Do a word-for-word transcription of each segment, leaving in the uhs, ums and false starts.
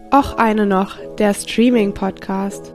Och eine noch, der Streaming-Podcast.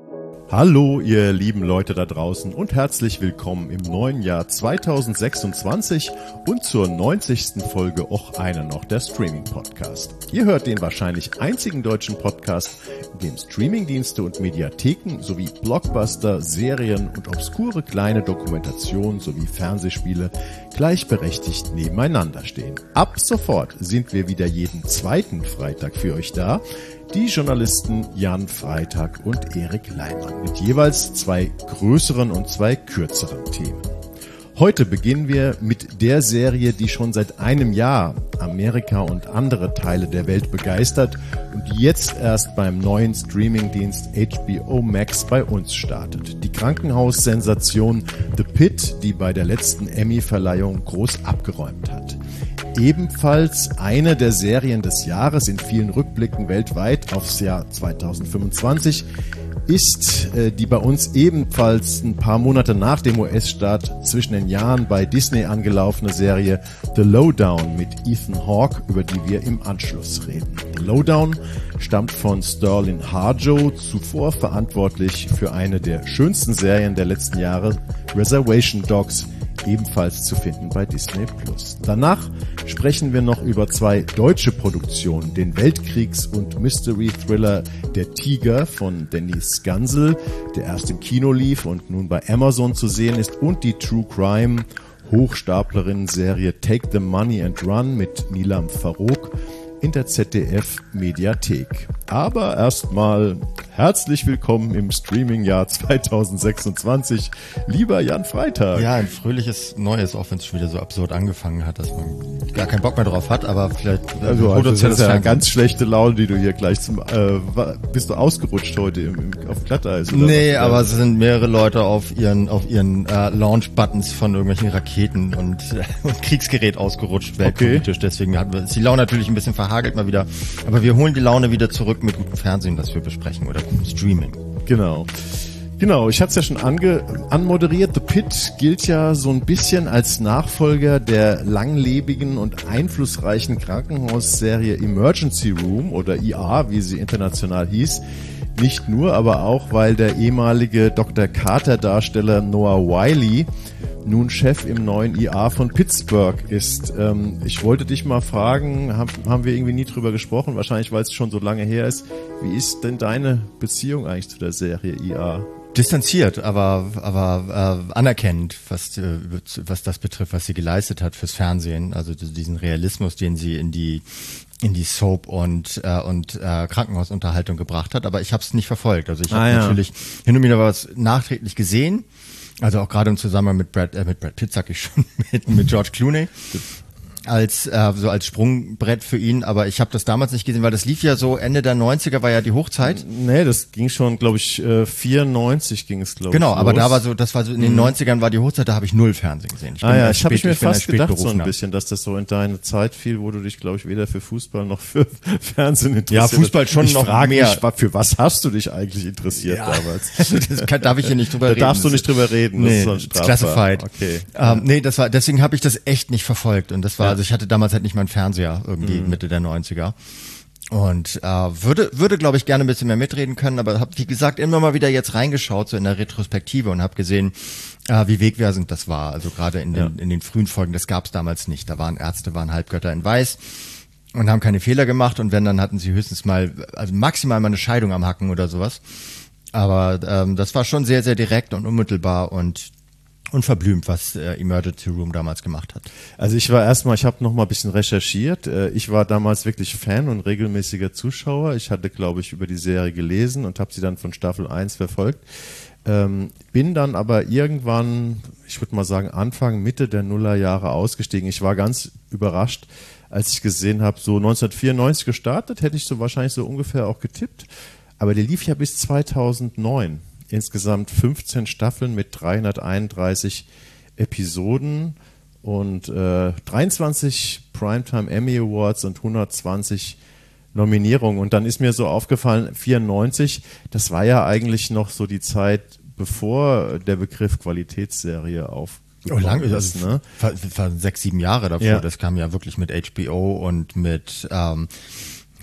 Hallo ihr lieben Leute da draußen und herzlich willkommen im neuen Jahr zweitausendsechsundzwanzig und zur neunzigsten Folge Och eine noch, der Streaming-Podcast. Ihr hört den wahrscheinlich einzigen deutschen Podcast, in dem Streamingdienste und Mediatheken sowie Blockbuster, Serien und obskure kleine Dokumentationen sowie Fernsehspiele gleichberechtigt nebeneinander stehen. Ab sofort sind wir wieder jeden zweiten Freitag für euch da. Die Journalisten Jan Freitag und Erik Leimann mit jeweils zwei größeren und zwei kürzeren Themen. Heute beginnen wir mit der Serie, die schon seit einem Jahr Amerika und andere Teile der Welt begeistert und jetzt erst beim neuen Streamingdienst H B O Max bei uns startet. Die Krankenhaussensation The Pitt, die bei der letzten Emmy-Verleihung groß abgeräumt hat. Ebenfalls eine der Serien des Jahres in vielen Rückblicken weltweit aufs Jahr zweitausendfünfundzwanzig ist äh, die bei uns ebenfalls ein paar Monate nach dem U S-Start zwischen den Jahren bei Disney angelaufene Serie The Lowdown mit Ethan Hawke, über die wir im Anschluss reden. The Lowdown stammt von Sterling Harjo, zuvor verantwortlich für eine der schönsten Serien der letzten Jahre, Reservation Dogs, ebenfalls zu finden bei Disney Plus. Danach sprechen wir noch über zwei deutsche Produktionen, den Weltkriegs- und Mystery-Thriller Der Tiger von Dennis Gansel, der erst im Kino lief und nun bei Amazon zu sehen ist, und die True Crime Hochstaplerinnen-Serie Take the Money and Run mit Nilam Farouk in der Z D F-Mediathek. Aber erstmal herzlich willkommen im Streaming-Jahr zweitausendsechsundzwanzig, lieber Jan Freitag. Ja, ein fröhliches Neues, auch wenn es schon wieder so absurd angefangen hat, dass man gar keinen Bock mehr drauf hat, aber vielleicht... Also, also das ist ja eine ganz schlechte Laune, die du hier gleich zum... Äh, bist du ausgerutscht heute im, im, auf Glatteis? Oder nee, was? Aber es sind mehrere Leute auf ihren auf ihren äh, Launch-Buttons von irgendwelchen Raketen und, äh, und Kriegsgerät ausgerutscht, weltpolitisch. Okay. Deswegen hat, ist die Laune natürlich ein bisschen verhagelt mal wieder. Aber wir holen die Laune wieder zurück mit gutem Fernsehen, das wir besprechen, oder gutem Streaming. Genau. Genau, ich hatte es ja schon ange, anmoderiert. The Pitt gilt ja so ein bisschen als Nachfolger der langlebigen und einflussreichen Krankenhausserie Emergency Room oder E R, wie sie international hieß. Nicht nur, aber auch, weil der ehemalige Doktor Carter-Darsteller Noah Wiley nun Chef im neuen E R von Pittsburgh ist. Ähm, ich wollte dich mal fragen, haben, haben wir irgendwie nie drüber gesprochen, wahrscheinlich weil es schon so lange her ist. Wie ist denn deine Beziehung eigentlich zu der Serie E R? Distanziert, aber aber äh, anerkennend, was äh, was das betrifft, was sie geleistet hat fürs Fernsehen, also diesen Realismus, den sie in die in die Soap und äh, und äh, Krankenhausunterhaltung gebracht hat, aber ich habe es nicht verfolgt. Also ich habe ah, ja. natürlich hin und wieder was nachträglich gesehen, also auch gerade im Zusammenhang mit Brad äh, mit Brad Pitt, sag ich schon, mit mit George Clooney. als äh, so als Sprungbrett für ihn, aber ich habe das damals nicht gesehen, weil das lief ja so, Ende der neunziger war ja die Hochzeit. Nee, das ging schon, glaube ich, äh, vierundneunzig ging es, glaube ich. Genau, los. aber da war so, das war so in den mhm. neunzigern war die Hochzeit, da habe ich null Fernsehen gesehen. Ich bin ah ja, ich habe ich mir ich fast gedacht so ein bisschen, dass das so in deine Zeit fiel, wo du dich, glaube ich, weder für Fußball noch für Fernsehen interessiert. Ja, Fußball schon ich noch frage mehr. Mich, für was hast du dich eigentlich interessiert ja. damals? Das kann, darf ich hier nicht drüber da reden. Da darfst du nicht drüber reden, nee, das ist so classified. Okay. Ähm, nee, das war, deswegen habe ich das echt nicht verfolgt und das war, ja. also ich hatte damals halt nicht meinen Fernseher irgendwie mhm. Mitte der neunziger und äh, würde würde glaube ich gerne ein bisschen mehr mitreden können, aber habe wie gesagt immer mal wieder jetzt reingeschaut so in der Retrospektive und habe gesehen, äh, wie wegweisend das war, also gerade in den ja. in den frühen Folgen, das gab es damals nicht, da waren Ärzte, waren Halbgötter in Weiß und haben keine Fehler gemacht und wenn, dann hatten sie höchstens mal, also maximal mal eine Scheidung am Hacken oder sowas, aber ähm, das war schon sehr, sehr direkt und unmittelbar und unverblümt, was äh, Emergency Room damals gemacht hat. Also ich war erstmal, ich habe noch mal ein bisschen recherchiert. Äh, ich war damals wirklich Fan und regelmäßiger Zuschauer. Ich hatte, glaube ich, über die Serie gelesen und habe sie dann von Staffel eins verfolgt. Ähm, bin dann aber irgendwann, ich würde mal sagen Anfang, Mitte der Nullerjahre ausgestiegen. Ich war ganz überrascht, als ich gesehen habe, so neunzehnhundertvierundneunzig gestartet, hätte ich so wahrscheinlich so ungefähr auch getippt. Aber der lief ja bis zweitausendneun. Insgesamt fünfzehn Staffeln mit dreihunderteinunddreißig Episoden und äh, dreiundzwanzig Primetime Emmy Awards und hundertzwanzig Nominierungen. Und dann ist mir so aufgefallen, vierundneunzig, das war ja eigentlich noch so die Zeit, bevor der Begriff Qualitätsserie auf Oh, lang ist das, ne? War, war sechs, sieben Jahre davor. Ja. Das kam ja wirklich mit H B O und mit ähm,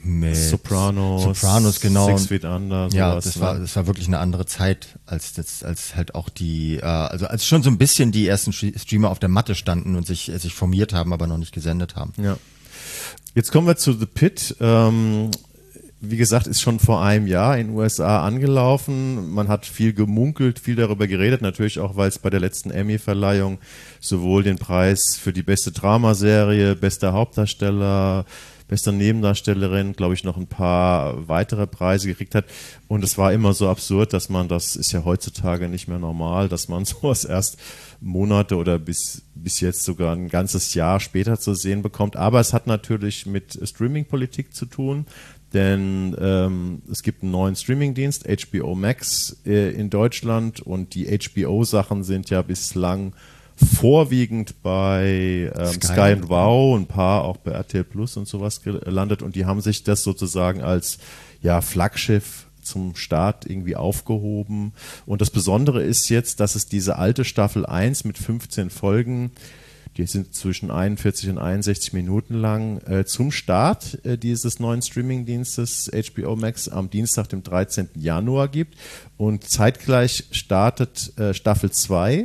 mit Sopranos, Sopranos, genau. Six Feet Under. Sowas, ja, das war, das war wirklich eine andere Zeit, als das, als halt auch die, äh, also als schon so ein bisschen die ersten Streamer auf der Matte standen und sich, sich formiert haben, aber noch nicht gesendet haben. Ja. Jetzt kommen wir zu The Pit. Ähm, wie gesagt, ist schon vor einem Jahr in den U S A angelaufen. Man hat viel gemunkelt, viel darüber geredet, natürlich auch, weil es bei der letzten Emmy-Verleihung sowohl den Preis für die beste Dramaserie, bester Hauptdarsteller, beste Nebendarstellerin, glaube ich, noch ein paar weitere Preise gekriegt hat. Und es war immer so absurd, dass man, das ist ja heutzutage nicht mehr normal, dass man sowas erst Monate oder bis, bis jetzt sogar ein ganzes Jahr später zu sehen bekommt. Aber es hat natürlich mit Streaming-Politik zu tun, denn ähm, es gibt einen neuen Streaming-Dienst, H B O Max äh, in Deutschland, und die H B O-Sachen sind ja bislang vorwiegend bei ähm, Sky. Sky und Wow, ein paar auch bei R T L Plus und sowas gelandet, und die haben sich das sozusagen als ja Flaggschiff zum Start irgendwie aufgehoben. Und das Besondere ist jetzt, dass es diese alte Staffel eins mit fünfzehn Folgen, die sind zwischen einundvierzig und einundsechzig Minuten lang, äh, zum Start äh, dieses neuen Streaming-Dienstes H B O Max am Dienstag, dem dreizehnten Januar gibt. Und zeitgleich startet äh, Staffel zwei,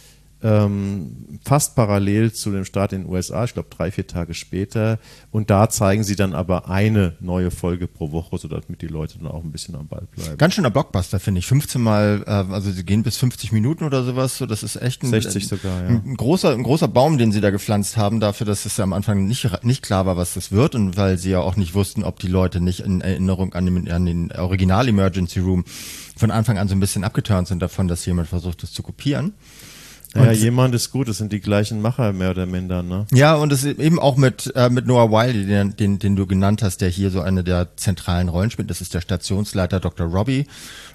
ähm, fast parallel zu dem Start in den U S A, ich glaube drei, vier Tage später. Und da zeigen sie dann aber eine neue Folge pro Woche, sodass die Leute dann auch ein bisschen am Ball bleiben. Ganz schöner Blockbuster, finde ich. fünfzehn Mal, äh, also sie gehen bis fünfzig Minuten oder sowas. So, das ist echt ein, sechzig sogar, ja. ein, ein großer, ein großer Baum, den sie da gepflanzt haben, dafür, dass es ja am Anfang nicht, nicht klar war, was das wird, und weil sie ja auch nicht wussten, ob die Leute nicht in Erinnerung an den, an den Original Emergency Room von Anfang an so ein bisschen abgeturnt sind davon, dass jemand versucht, das zu kopieren. Ja, jemand ist gut, das sind die gleichen Macher mehr oder minder, ne? Ja, und es ist eben auch mit äh, mit Noah Wyle, den, den den du genannt hast, der hier so eine der zentralen Rollen spielt. Das ist der Stationsleiter Doktor Robbie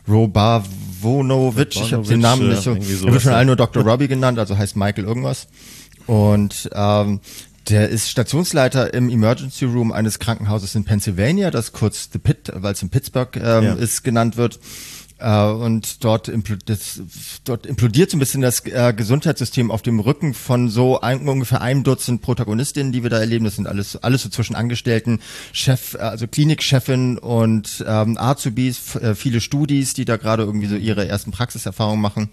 Robavonovic. Ich habe den Namen nicht so. Er wird von allen nur Doktor Robbie genannt, also heißt Michael irgendwas. Und ähm, der ist Stationsleiter im Emergency Room eines Krankenhauses in Pennsylvania, das kurz The Pit, weil es in Pittsburgh ähm, ja. ist, genannt wird. Uh, und dort, impl- das, dort implodiert so ein bisschen das äh, Gesundheitssystem auf dem Rücken von so ein, ungefähr einem Dutzend Protagonistinnen, die wir da erleben. Das sind alles alles so zwischen Angestellten, Chef, also Klinikchefin und ähm, Azubis, f- äh, viele Studis, die da gerade irgendwie so ihre ersten Praxiserfahrungen machen.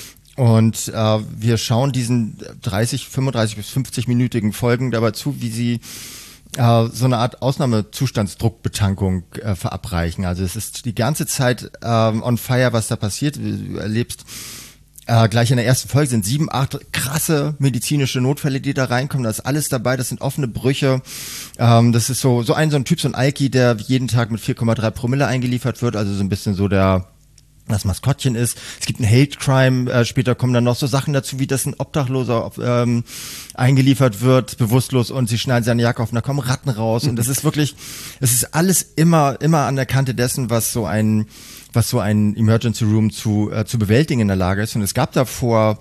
Und äh, wir schauen diesen dreißig, fünfunddreißig bis fünfzig-minütigen Folgen dabei zu, wie sie äh, so eine Art Ausnahmezustandsdruckbetankung äh, verabreichen. Also es ist die ganze Zeit äh, on fire, was da passiert. Du erlebst äh, gleich in der ersten Folge sind sieben, acht krasse medizinische Notfälle, die da reinkommen. Da ist alles dabei. Das sind offene Brüche. Ähm, das ist so so ein so ein Typ, so ein Alki, der jeden Tag mit vier Komma drei Promille eingeliefert wird. Also so ein bisschen so der das Maskottchen ist. Es gibt ein Hate Crime, äh, später kommen dann noch so Sachen dazu, wie dass ein Obdachloser ähm, eingeliefert wird, bewusstlos, und sie schneiden seine Jacke auf und da kommen Ratten raus, und das ist wirklich, es ist alles immer immer an der Kante dessen, was so ein was so ein Emergency Room zu äh, zu bewältigen in der Lage ist. Und es gab da vor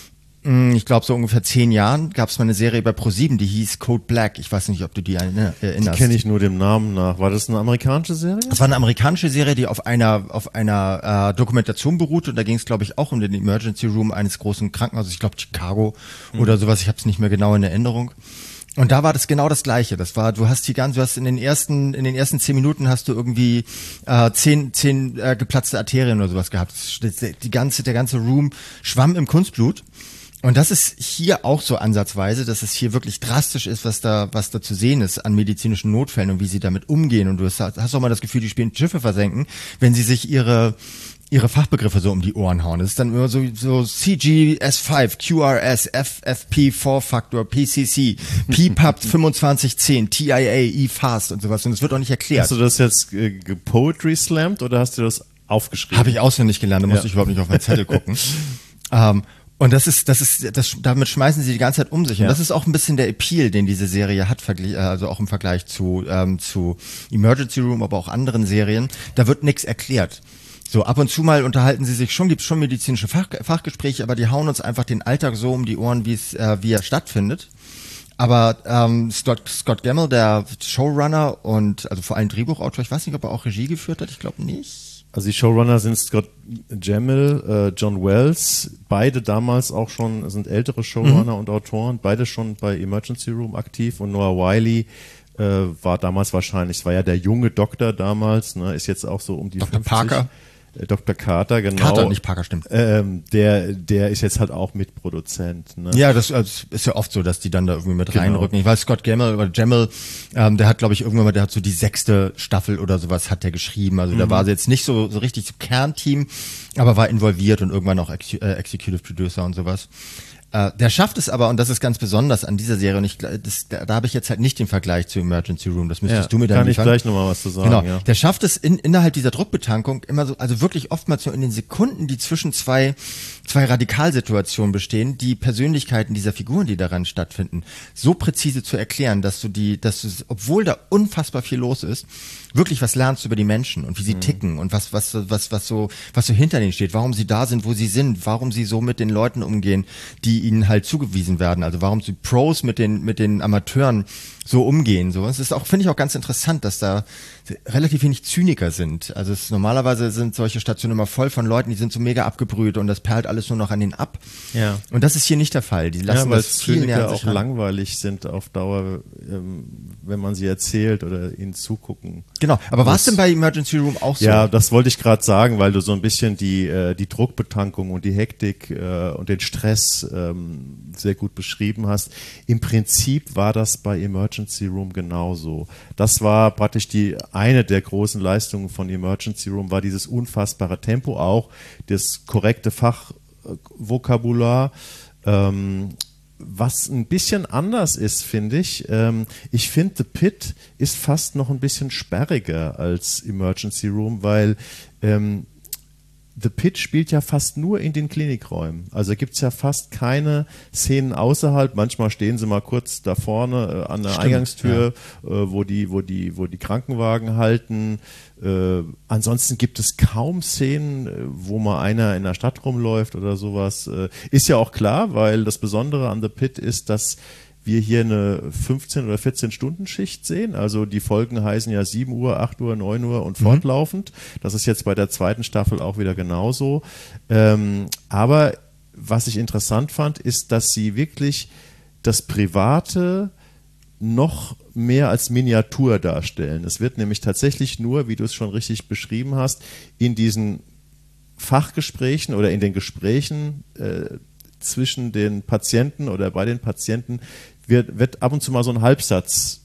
ich glaube, so ungefähr zehn Jahren gab es mal eine Serie bei ProSieben, die hieß Code Black. Ich weiß nicht, ob du die erinnerst. Die kenne ich nur dem Namen nach. War das eine amerikanische Serie? Das war eine amerikanische Serie, die auf einer auf einer äh, Dokumentation beruhte. Und da ging es, glaube ich, auch um den Emergency Room eines großen Krankenhauses. Ich glaube, Chicago mhm. oder sowas. Ich habe es nicht mehr genau in Erinnerung. Und da war das genau das Gleiche. Das war, du hast die ganze, du hast in den ersten, in den ersten zehn Minuten hast du irgendwie äh, zehn, zehn äh, geplatzte Arterien oder sowas gehabt. Die ganze, der ganze Room schwamm im Kunstblut. Und das ist hier auch so ansatzweise, dass es hier wirklich drastisch ist, was da, was da zu sehen ist an medizinischen Notfällen und wie sie damit umgehen. Und du hast, hast auch mal das Gefühl, die spielen Schiffe versenken, wenn sie sich ihre, ihre Fachbegriffe so um die Ohren hauen. Das ist dann immer so, so C G S fünf, Q R S, F F P vier Factor, P C C, P P A P fünfundzwanzig zehn, T I A, E-Fast und sowas. Und das wird auch nicht erklärt. Hast du das jetzt äh, gepoetry slammed oder hast du das aufgeschrieben? Habe ich auswendig gelernt, da musste ja. ich überhaupt nicht auf meinen Zettel gucken. ähm, Und das ist, das ist, das, damit schmeißen sie die ganze Zeit um sich. Und ja. das ist auch ein bisschen der Appeal, den diese Serie hat, also auch im Vergleich zu, ähm, zu Emergency Room, aber auch anderen Serien. Da wird nichts erklärt. So, ab und zu mal unterhalten sie sich schon, gibt es schon medizinische Fach, Fachgespräche, aber die hauen uns einfach den Alltag so um die Ohren, wie es, äh, wie er stattfindet. Aber ähm, Scott, Scott Gemmell, der Showrunner und also vor allem Drehbuchautor, ich weiß nicht, ob er auch Regie geführt hat, ich glaube nicht. Also die Showrunner sind Scott Gemmell, äh, John Wells, beide damals auch schon, sind ältere Showrunner mhm. und Autoren, beide schon bei Emergency Room aktiv, und Noah Wiley äh, war damals wahrscheinlich, war ja der junge Doktor damals, ne, ist jetzt auch so um die Doktor fünfzig. Parker. Doktor Carter, genau. Carter, nicht Parker, stimmt. Ähm, der, der ist jetzt halt auch Mitproduzent. Ne? Ja, das, das ist ja oft so, dass die dann da irgendwie mit Genau. reinrücken. Ich weiß, Scott Gemmell oder Gemmell, ähm, der hat, glaube ich, irgendwann mal, der hat so die sechste Staffel oder sowas hat der geschrieben. Also mhm. da war sie jetzt nicht so, so richtig so Kernteam, aber war involviert und irgendwann auch Ex- äh, Executive Producer und sowas. Äh, der schafft es aber, und das ist ganz besonders an dieser Serie, und ich, das, da, da habe ich jetzt halt nicht den Vergleich zu Emergency Room, das müsstest ja, du mir dann kann liefern. ich gleich nochmal was zu sagen. Genau, ja. der schafft es in, innerhalb dieser Druckbetankung immer so, also wirklich oftmals nur in den Sekunden, die zwischen zwei, zwei Radikalsituationen bestehen, die Persönlichkeiten dieser Figuren, die daran stattfinden, so präzise zu erklären, dass du die, dass du, obwohl da unfassbar viel los ist, wirklich was lernst über die Menschen und wie sie mhm. ticken und was, was, was, was so, was so hinter denen steht, warum sie da sind, wo sie sind, warum sie so mit den Leuten umgehen, die ihnen halt zugewiesen werden, also warum die Pros mit den, mit den Amateuren so umgehen, so. Es ist auch, finde ich auch ganz interessant, dass da relativ wenig Zyniker sind. Also es, normalerweise sind solche Stationen immer voll von Leuten, die sind so mega abgebrüht und das perlt alles nur noch an denen ab. Ja. Und das ist hier nicht der Fall. Die lassen ja, weil das viel näher Zyniker an sich auch ran. langweilig sind auf Dauer, ähm, wenn man sie erzählt oder ihnen zugucken. Genau. Aber war es denn bei Emergency Room auch so? Ja, das wollte ich gerade sagen, weil du so ein bisschen die äh, die Druckbetankung und die Hektik äh, und den Stress ähm, sehr gut beschrieben hast. Im Prinzip war das bei Emergency Room genauso. Das war praktisch die eine der großen Leistungen von Emergency Room, war dieses unfassbare Tempo, auch das korrekte Fachvokabular. Ähm, was ein bisschen anders ist, finde ich. Ähm, ich finde, The Pit ist fast noch ein bisschen sperriger als Emergency Room, weil ähm, The Pit spielt ja fast nur in den Klinikräumen. Also gibt es ja fast keine Szenen außerhalb. Manchmal stehen sie mal kurz da vorne äh, an der Stimmt, Eingangstür, ja. äh, wo die, wo die, wo die Krankenwagen halten. Äh, ansonsten gibt es kaum Szenen, äh, wo mal einer in der Stadt rumläuft oder sowas. Äh, ist ja auch klar, weil das Besondere an The Pit ist, dass wir hier eine fünfzehn- oder vierzehn-Stunden-Schicht sehen. Also die Folgen heißen ja sieben Uhr, acht Uhr, neun Uhr und fortlaufend. Das ist jetzt bei der zweiten Staffel auch wieder genauso. Ähm, aber was ich interessant fand, ist, dass sie wirklich das Private noch mehr als Miniatur darstellen. Es wird nämlich tatsächlich nur, wie du es schon richtig beschrieben hast, in diesen Fachgesprächen oder in den Gesprächen äh, zwischen den Patienten oder bei den Patienten wird, wird ab und zu mal so ein Halbsatz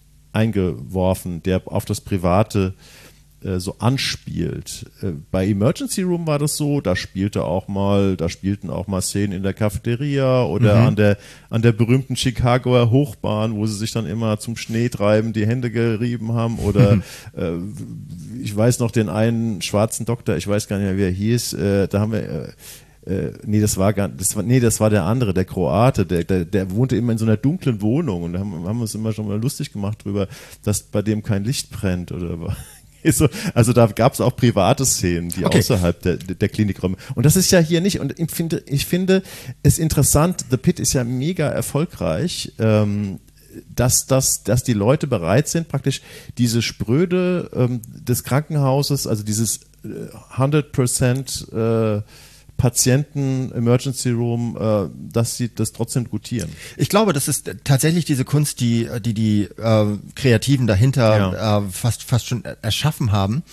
eingeworfen, der auf das Private äh, so anspielt. Äh, bei Emergency Room war das so, da spielte auch mal, da spielten auch mal Szenen in der Cafeteria oder mhm. an der an der berühmten Chicagoer Hochbahn, wo sie sich dann immer zum Schneetreiben die Hände gerieben haben, oder äh, ich weiß noch den einen schwarzen Doktor, ich weiß gar nicht mehr, wie er hieß, äh, da haben wir äh, Äh, nee, das war gar das war, nee, das war der andere, der Kroate, der, der, der wohnte immer in so einer dunklen Wohnung, und da haben, haben wir uns immer schon mal lustig gemacht drüber, dass bei dem kein Licht brennt oder so. Also da gab es auch private Szenen, die okay. außerhalb der, der Klinikräume. Und das ist ja hier nicht. Und ich finde, ich finde es interessant, The Pit ist ja mega erfolgreich, ähm, dass, dass, dass die Leute bereit sind, praktisch diese Spröde ähm, des Krankenhauses, also dieses hundert Prozent äh, Patienten, Emergency Room, äh, dass sie das trotzdem gutieren. Ich glaube, das ist tatsächlich diese Kunst, die die, die äh, Kreativen dahinter ja. äh, fast fast schon erschaffen haben,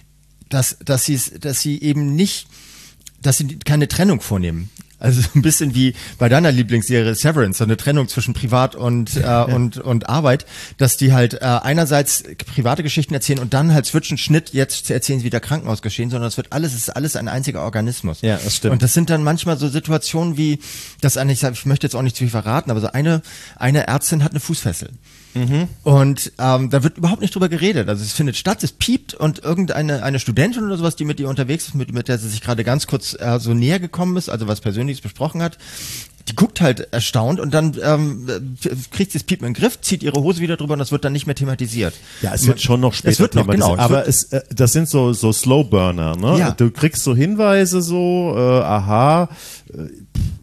dass dass sie dass sie eben nicht, dass sie keine Trennung vornehmen. Also ein bisschen wie bei deiner Lieblingsserie Severance, so eine Trennung zwischen Privat und äh, und und Arbeit, dass die halt äh, einerseits private Geschichten erzählen und dann halt switchen Schnitt, jetzt erzählen sie wieder Krankenhausgeschehen, sondern es wird alles, es ist alles ein einziger Organismus. Ja, das stimmt. Und das sind dann manchmal so Situationen wie, dass eine, ich, sag, ich möchte jetzt auch nicht zu viel verraten, aber so eine eine Ärztin hat eine Fußfessel. Mhm. Und ähm, da wird überhaupt nicht drüber geredet. Also es findet statt, es piept, und irgendeine eine Studentin oder sowas, die mit ihr unterwegs ist, mit, mit der sie sich gerade ganz kurz äh, so näher gekommen ist, also was Persönliches besprochen hat, die guckt halt erstaunt, und dann ähm, kriegt sie das Piepen in den Griff, zieht ihre Hose wieder drüber, und das wird dann nicht mehr thematisiert. Ja, es wird schon noch später es wird noch, thematisiert. genau, aber es, äh, das sind so so Slowburner, ne? Ja. Du kriegst so Hinweise, so, äh, aha, äh,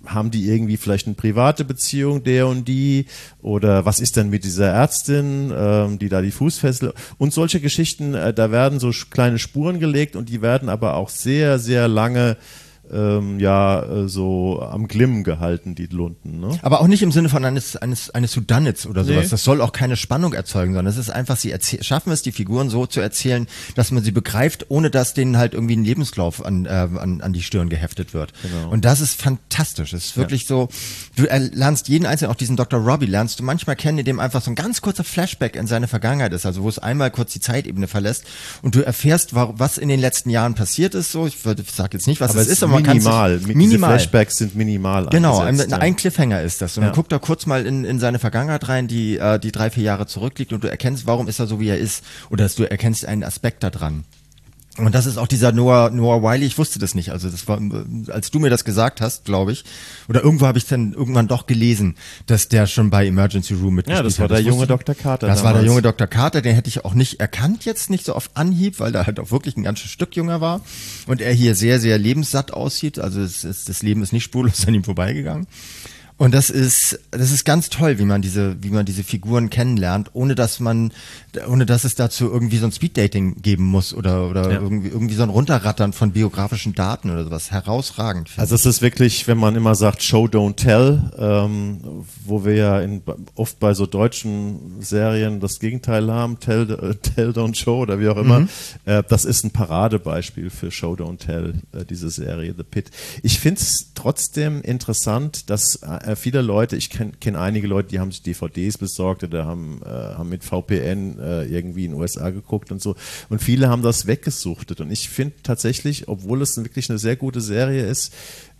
haben die irgendwie vielleicht eine private Beziehung, der und die, oder was ist denn mit dieser Ärztin, ähm, die da die Fußfessel und solche Geschichten, äh, da werden so kleine Spuren gelegt und die werden aber auch sehr, sehr lange Ähm, ja, äh, so am Glimmen gehalten, die Lunden. Ne? Aber auch nicht im Sinne von eines eines eines Whodunits oder sowas. Nee. Das soll auch keine Spannung erzeugen, sondern es ist einfach, sie erzäh- schaffen es, die Figuren so zu erzählen, dass man sie begreift, ohne dass denen halt irgendwie ein Lebenslauf an äh, an, an die Stirn geheftet wird. Genau. Und das ist fantastisch. Es ist wirklich ja. so, du lernst jeden einzelnen, auch diesen Doktor Robbie, lernst du manchmal kennen, in dem einfach so ein ganz kurzer Flashback in seine Vergangenheit ist, also wo es einmal kurz die Zeitebene verlässt und du erfährst, was in den letzten Jahren passiert ist. So, ich, ich sage jetzt nicht, was aber es ist, aber man minimal. Kann minimal. Diese Flashbacks sind minimal. Genau, ein, ja. ein Cliffhanger ist das. Und ja. dann guckt er kurz mal in, in seine Vergangenheit rein, die, äh, die drei, vier Jahre zurückliegt und du erkennst, warum ist er so, wie er ist. Oder dass du erkennst einen Aspekt da dran. Und das ist auch dieser Noah, Noah Wiley, ich wusste das nicht, also das war, als du mir das gesagt hast, glaube ich, oder irgendwo habe ich dann irgendwann doch gelesen, dass der schon bei Emergency Room mitgespielt hat. Ja, das war hat. der das junge wusste, Doktor Carter. Das damals. war der junge Doktor Carter, den hätte ich auch nicht erkannt jetzt, nicht so auf Anhieb, weil der halt auch wirklich ein ganzes Stück jünger war und er hier sehr, sehr lebenssatt aussieht, also es ist, das Leben ist nicht spurlos an ihm vorbeigegangen. Und das ist, das ist ganz toll, wie man diese, wie man diese Figuren kennenlernt, ohne dass man, ohne dass es dazu irgendwie so ein Speeddating geben muss oder, oder ja. irgendwie, irgendwie so ein Runterrattern von biografischen Daten oder sowas. Herausragend. Also es ist wirklich, wenn man immer sagt Show, don't tell, ähm, wo wir ja in, oft bei so deutschen Serien das Gegenteil haben, tell, äh, tell don't show oder wie auch immer. Mhm. Äh, das ist ein Paradebeispiel für Show, don't tell, äh, diese Serie The Pitt. Ich finde es trotzdem interessant, dass äh, viele Leute, ich kenne kenn einige Leute, die haben sich D V Ds besorgt oder haben, äh, haben mit V P N äh, irgendwie in den U S A geguckt und so. Und viele haben das weggesuchtet. Und ich finde tatsächlich, obwohl es wirklich eine sehr gute Serie ist,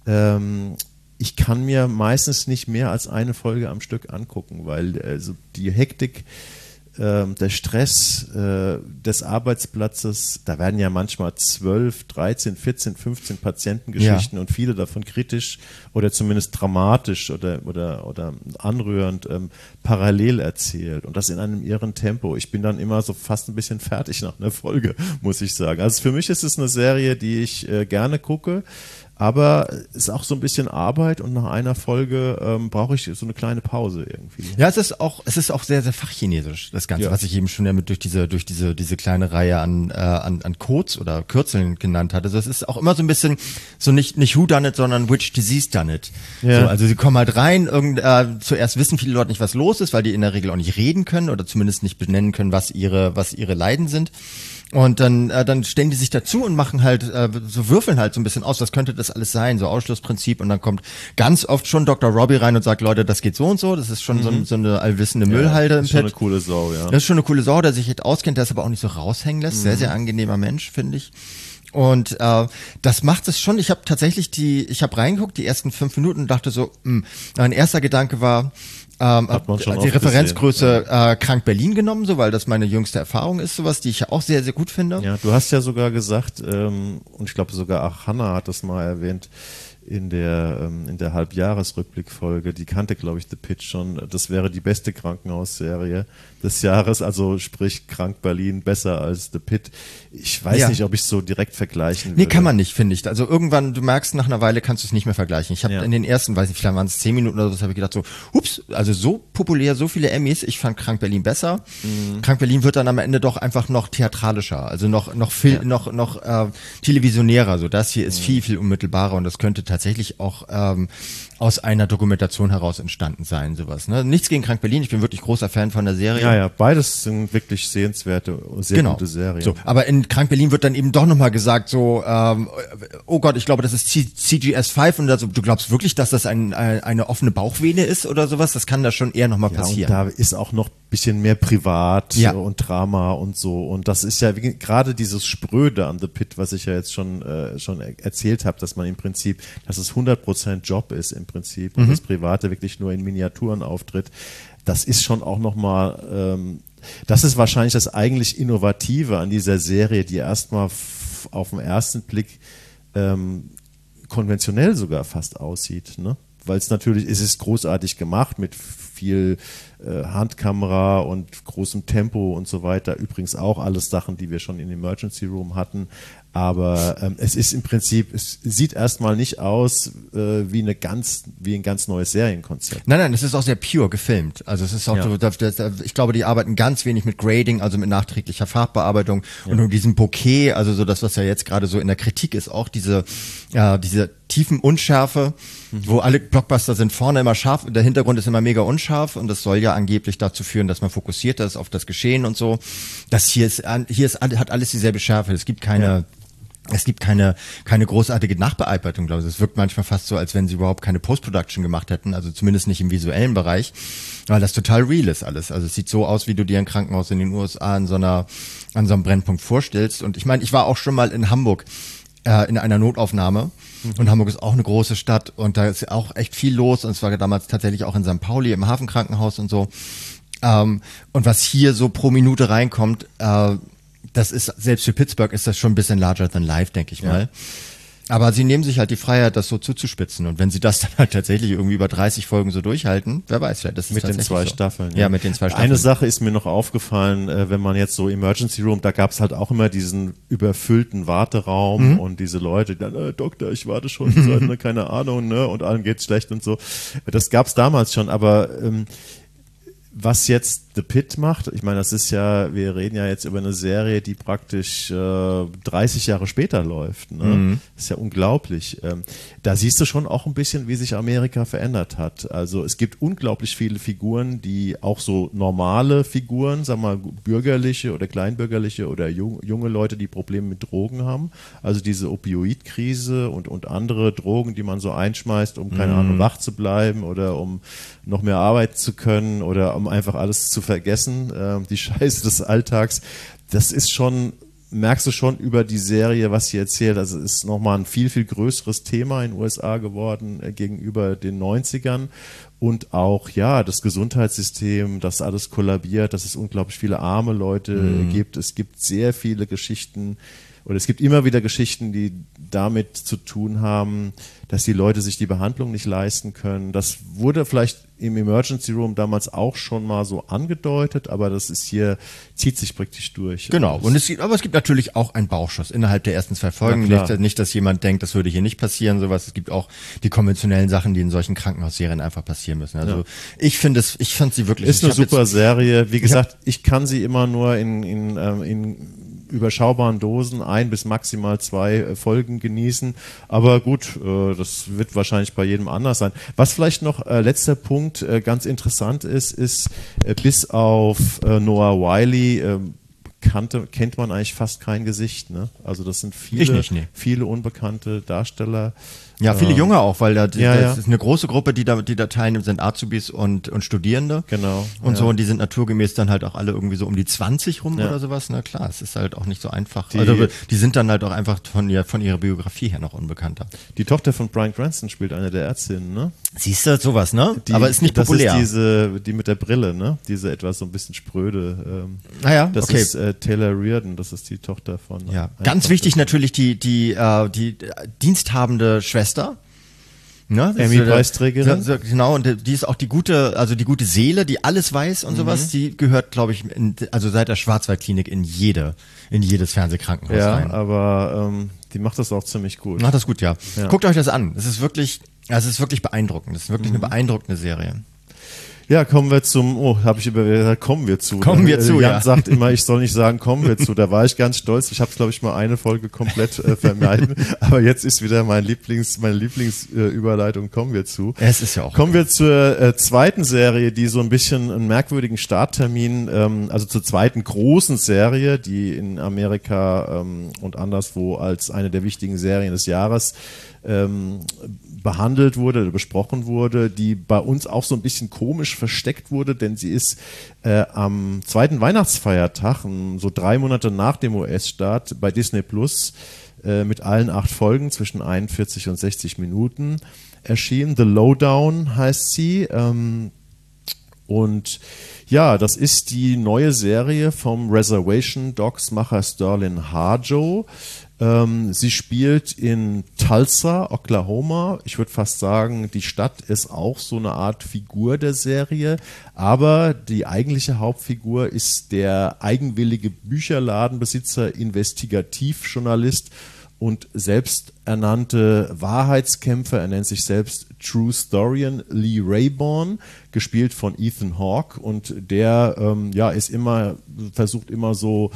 ähm, ich kann mir meistens nicht mehr als eine Folge am Stück angucken, weil also die Hektik, der Stress äh, des Arbeitsplatzes, da werden ja manchmal zwölf, dreizehn, vierzehn, fünfzehn Patientengeschichten ja. und viele davon kritisch oder zumindest dramatisch oder, oder, oder anrührend ähm, parallel erzählt und das in einem irren Tempo. Ich bin dann immer so fast ein bisschen fertig nach einer Folge, muss ich sagen. Also für mich ist es eine Serie, die ich äh, gerne gucke. Aber es ist auch so ein bisschen Arbeit und nach einer Folge ähm, brauche ich so eine kleine Pause irgendwie. Ja, es ist auch, es ist auch sehr, sehr fachchinesisch, das Ganze, ja. was ich eben schon damit durch diese, durch diese, diese kleine Reihe an, äh, an, an Codes oder Kürzeln genannt hatte. Also es ist auch immer so ein bisschen so nicht, nicht Who Done It, sondern Which Disease Done It. Ja. So, also sie kommen halt rein, irgend, äh, zuerst wissen viele Leute nicht, was los ist, weil die in der Regel auch nicht reden können oder zumindest nicht benennen können, was ihre, was ihre Leiden sind. Und dann, äh, dann stellen die sich dazu und machen halt, äh, so würfeln halt so ein bisschen aus, was könnte das alles sein, so Ausschlussprinzip. Und dann kommt ganz oft schon Doktor Robbie rein und sagt, Leute, das geht so und so. Das ist schon mhm. so, so eine allwissende ja, Müllhalde im Pit. Das ist schon eine coole Sau, ja. Das ist schon eine coole Sau, der sich jetzt auskennt, der es aber auch nicht so raushängen lässt. Mhm. Sehr, sehr angenehmer Mensch, finde ich. Und äh, das macht es schon. Ich habe tatsächlich die, ich habe reingeguckt, die ersten fünf Minuten und dachte so, mh. mein erster Gedanke war, Ähm, Hat man schon die Referenzgröße gesehen, ja. äh, Krank Berlin genommen, so, weil das meine jüngste Erfahrung ist, sowas, die ich ja auch sehr, sehr gut finde. Ja, du hast ja sogar gesagt, ähm, und ich glaube sogar auch Hannah hat das mal erwähnt, in der, ähm, in der Halbjahresrückblickfolge, die kannte, glaube ich, The Pitch schon, das wäre die beste Krankenhausserie des Jahres, also sprich Krank Berlin besser als The Pit. Ich weiß ja. nicht, ob ich es so direkt vergleichen würde. Nee, kann man nicht, finde ich. Also irgendwann, du merkst, nach einer Weile kannst du es nicht mehr vergleichen. Ich habe ja. in den ersten, weiß nicht, vielleicht waren es zehn Minuten oder so, habe ich gedacht so, ups, also so populär, so viele Emmys, ich fand Krank Berlin besser. Mhm. Krank Berlin wird dann am Ende doch einfach noch theatralischer, also noch noch viel, ja. noch noch äh, televisionärer. So, das hier ist mhm. viel, viel unmittelbarer und das könnte tatsächlich auch ähm, aus einer Dokumentation heraus entstanden sein, sowas. Ne? Nichts gegen Krank Berlin, ich bin wirklich großer Fan von der Serie. Ja, ja, beides sind wirklich sehenswerte, sehr genau. gute Serien. So, aber in Krank Berlin wird dann eben doch nochmal gesagt, so, ähm, oh Gott, ich glaube, das ist C G S fünf und also, du glaubst wirklich, dass das ein, ein, eine offene Bauchvene ist oder sowas? Das kann da schon eher nochmal ja, passieren. Und da ist auch noch ein bisschen mehr Privat ja. und Drama und so. Und das ist ja wie, gerade dieses Spröde an The Pit, was ich ja jetzt schon, äh, schon erzählt habe, dass man im Prinzip, dass es hundert Prozent Job ist im Prinzip und mhm. das Private wirklich nur in Miniaturen auftritt. Das ist schon auch nochmal, ähm, das ist wahrscheinlich das eigentlich Innovative an dieser Serie, die erstmal f- auf den ersten Blick ähm, konventionell sogar fast aussieht, ne? Weil es natürlich, es ist großartig gemacht mit viel äh, Handkamera und großem Tempo und so weiter. Übrigens auch alles Sachen, die wir schon in Emergency Room hatten. Aber ähm, es ist im Prinzip, es sieht erstmal nicht aus äh, wie eine ganz, wie ein ganz neues Serienkonzept. Nein, nein, es ist auch sehr pure gefilmt. Also es ist auch Ja. so, da, da, ich glaube, die arbeiten ganz wenig mit Grading, also mit nachträglicher Farbbearbeitung ja. und um diesen Bokeh, also so das, was ja jetzt gerade so in der Kritik ist, auch diese, ja, diese tiefen Unschärfe, mhm. wo alle Blockbuster sind vorne immer scharf, der Hintergrund ist immer mega unscharf und das soll ja angeblich dazu führen, dass man fokussierter ist auf das Geschehen und so. Das hier ist, hier ist, hat alles dieselbe Schärfe. Es gibt keine ja. Es gibt keine keine großartige Nachbearbeitung, glaube ich. Es wirkt manchmal fast so, als wenn sie überhaupt keine Post-Production gemacht hätten, also zumindest nicht im visuellen Bereich, weil das total real ist alles. Also es sieht so aus, wie du dir ein Krankenhaus in den U S A an so einer an so einem Brennpunkt vorstellst. Und ich meine, ich war auch schon mal in Hamburg äh, in einer Notaufnahme. Mhm. Und Hamburg ist auch eine große Stadt und da ist auch echt viel los. Und es war damals tatsächlich auch in Sankt Pauli im Hafenkrankenhaus und so. Ähm, und was hier so pro Minute reinkommt, äh, das ist, selbst für Pittsburgh ist das schon ein bisschen larger than life, denke ich mal. Ja. Aber sie nehmen sich halt die Freiheit, das so zuzuspitzen. Und wenn sie das dann halt tatsächlich irgendwie über dreißig Folgen so durchhalten, wer weiß, vielleicht ist es mit den zwei so. Staffeln. Ja. ja, mit den zwei Staffeln. Eine Sache ist mir noch aufgefallen, äh, wenn man jetzt so Emergency Room, da gab es halt auch immer diesen überfüllten Warteraum mhm. und diese Leute, die dann, äh, Doktor, ich warte schon seit, ne, keine Ahnung, ne, und allen geht's schlecht und so. Das gab's damals schon, aber ähm, was jetzt The Pitt macht, ich meine, das ist ja, wir reden ja jetzt über eine Serie, die praktisch äh, dreißig Jahre später läuft. Ne? Mhm. Das ist ja unglaublich. Ähm, da siehst du schon auch ein bisschen, wie sich Amerika verändert hat. Also es gibt unglaublich viele Figuren, die auch so normale Figuren, sagen wir mal bürgerliche oder kleinbürgerliche oder jung, junge Leute, die Probleme mit Drogen haben. Also diese Opioidkrise und, und andere Drogen, die man so einschmeißt, um, keine mhm. Ahnung, wach zu bleiben oder um noch mehr arbeiten zu können oder um einfach alles zu vergessen, äh, die Scheiße des Alltags, das ist schon, merkst du schon über die Serie, was sie erzählt, also es ist nochmal ein viel, viel größeres Thema in den U S A geworden äh, gegenüber den neunzigern und auch, ja, das Gesundheitssystem, das alles kollabiert, dass es unglaublich viele arme Leute mhm. gibt, es gibt sehr viele Geschichten, oder es gibt immer wieder Geschichten, die damit zu tun haben, dass die Leute sich die Behandlung nicht leisten können. Das wurde vielleicht im Emergency Room damals auch schon mal so angedeutet, aber das ist hier, zieht sich praktisch durch. Genau, und es gibt, aber es gibt natürlich auch einen Bauchschuss innerhalb der ersten zwei Folgen. Nicht, nicht, dass jemand denkt, das würde hier nicht passieren, sowas. Es gibt auch die konventionellen Sachen, die in solchen Krankenhausserien einfach passieren müssen. Also ja. ich finde es, ich fand sie wirklich. Ist eine super jetzt, Serie. Wie gesagt, ich, ich kann sie immer nur in, in, ähm, in überschaubaren Dosen ein bis maximal zwei äh, Folgen genießen. Aber gut, äh, das wird wahrscheinlich bei jedem anders sein. Was vielleicht noch äh, letzter Punkt äh, ganz interessant ist, ist äh, bis auf äh, Noah Wiley äh, kannte, kennt man eigentlich fast kein Gesicht. Ne? Also das sind viele, nicht, nee. viele unbekannte Darsteller. Ja, viele Junge auch, weil da, ja, das ja. ist eine große Gruppe, die da, die da teilnehmen, sind Azubis und, und Studierende. Genau. Und ja. so, und die sind naturgemäß dann halt auch alle irgendwie so um die zwanzig rum ja. oder sowas. Na klar, es ist halt auch nicht so einfach. Die, also, die sind dann halt auch einfach von, ihr, von ihrer Biografie her noch unbekannter. Die Tochter von Bryan Cranston spielt eine der Ärztinnen, ne? Siehst du, sowas, ne? Die, aber ist nicht das populär. Das ist diese, die mit der Brille, ne? Diese etwas so ein bisschen spröde. Ähm, ah ja, das okay. ist äh, Taylor Reardon, das ist die Tochter von. Ja, ganz Tochter wichtig natürlich die, die, äh, die äh, diensthabende Schwester. Ne, Emmy-Preisträgerin. So, so, genau, und die ist auch die gute, also die gute Seele, die alles weiß und mhm. sowas, die gehört, glaube ich, in, also seit der Schwarzwaldklinik in jede, in jedes Fernsehkrankenhaus ja, rein. Ja, aber ähm, die macht das auch ziemlich gut. Macht das gut, ja. ja. Guckt euch das an. Es ist wirklich, es ist wirklich beeindruckend. Es ist wirklich mhm. eine beeindruckende Serie. Ja, kommen wir zum, oh, habe ich über gesagt, kommen wir zu. Kommen wir zu, Jan ja. sagt immer, ich soll nicht sagen, kommen wir zu. Da war ich ganz stolz. Ich habe es, glaube ich, mal eine Folge komplett äh, vermeiden. Aber jetzt ist wieder mein Lieblings, meine Lieblingsüberleitung, äh, kommen wir zu. Es ist ja auch. Kommen wir zur äh, zweiten Serie, die so ein bisschen einen merkwürdigen Starttermin, ähm, also zur zweiten großen Serie, die in Amerika ähm, und anderswo als eine der wichtigen Serien des Jahres ähm, behandelt wurde, besprochen wurde, die bei uns auch so ein bisschen komisch versteckt wurde, denn sie ist äh, am zweiten Weihnachtsfeiertag, so drei Monate nach dem U S-Start, bei Disney Plus äh, mit allen acht Folgen zwischen einundvierzig und sechzig Minuten erschienen. The Lowdown heißt sie. Ähm, und ja, das ist die neue Serie vom Reservation Dogs Macher Sterling Harjo. Ähm, sie spielt in Tulsa, Oklahoma. Ich würde fast sagen, die Stadt ist auch so eine Art Figur der Serie, aber die eigentliche Hauptfigur ist der eigenwillige Bücherladenbesitzer, Investigativjournalist und selbsternannte Wahrheitskämpfer. Er nennt sich selbst True Historian, Lee Rayborn, gespielt von Ethan Hawke, und der ähm, ja ist immer, versucht immer so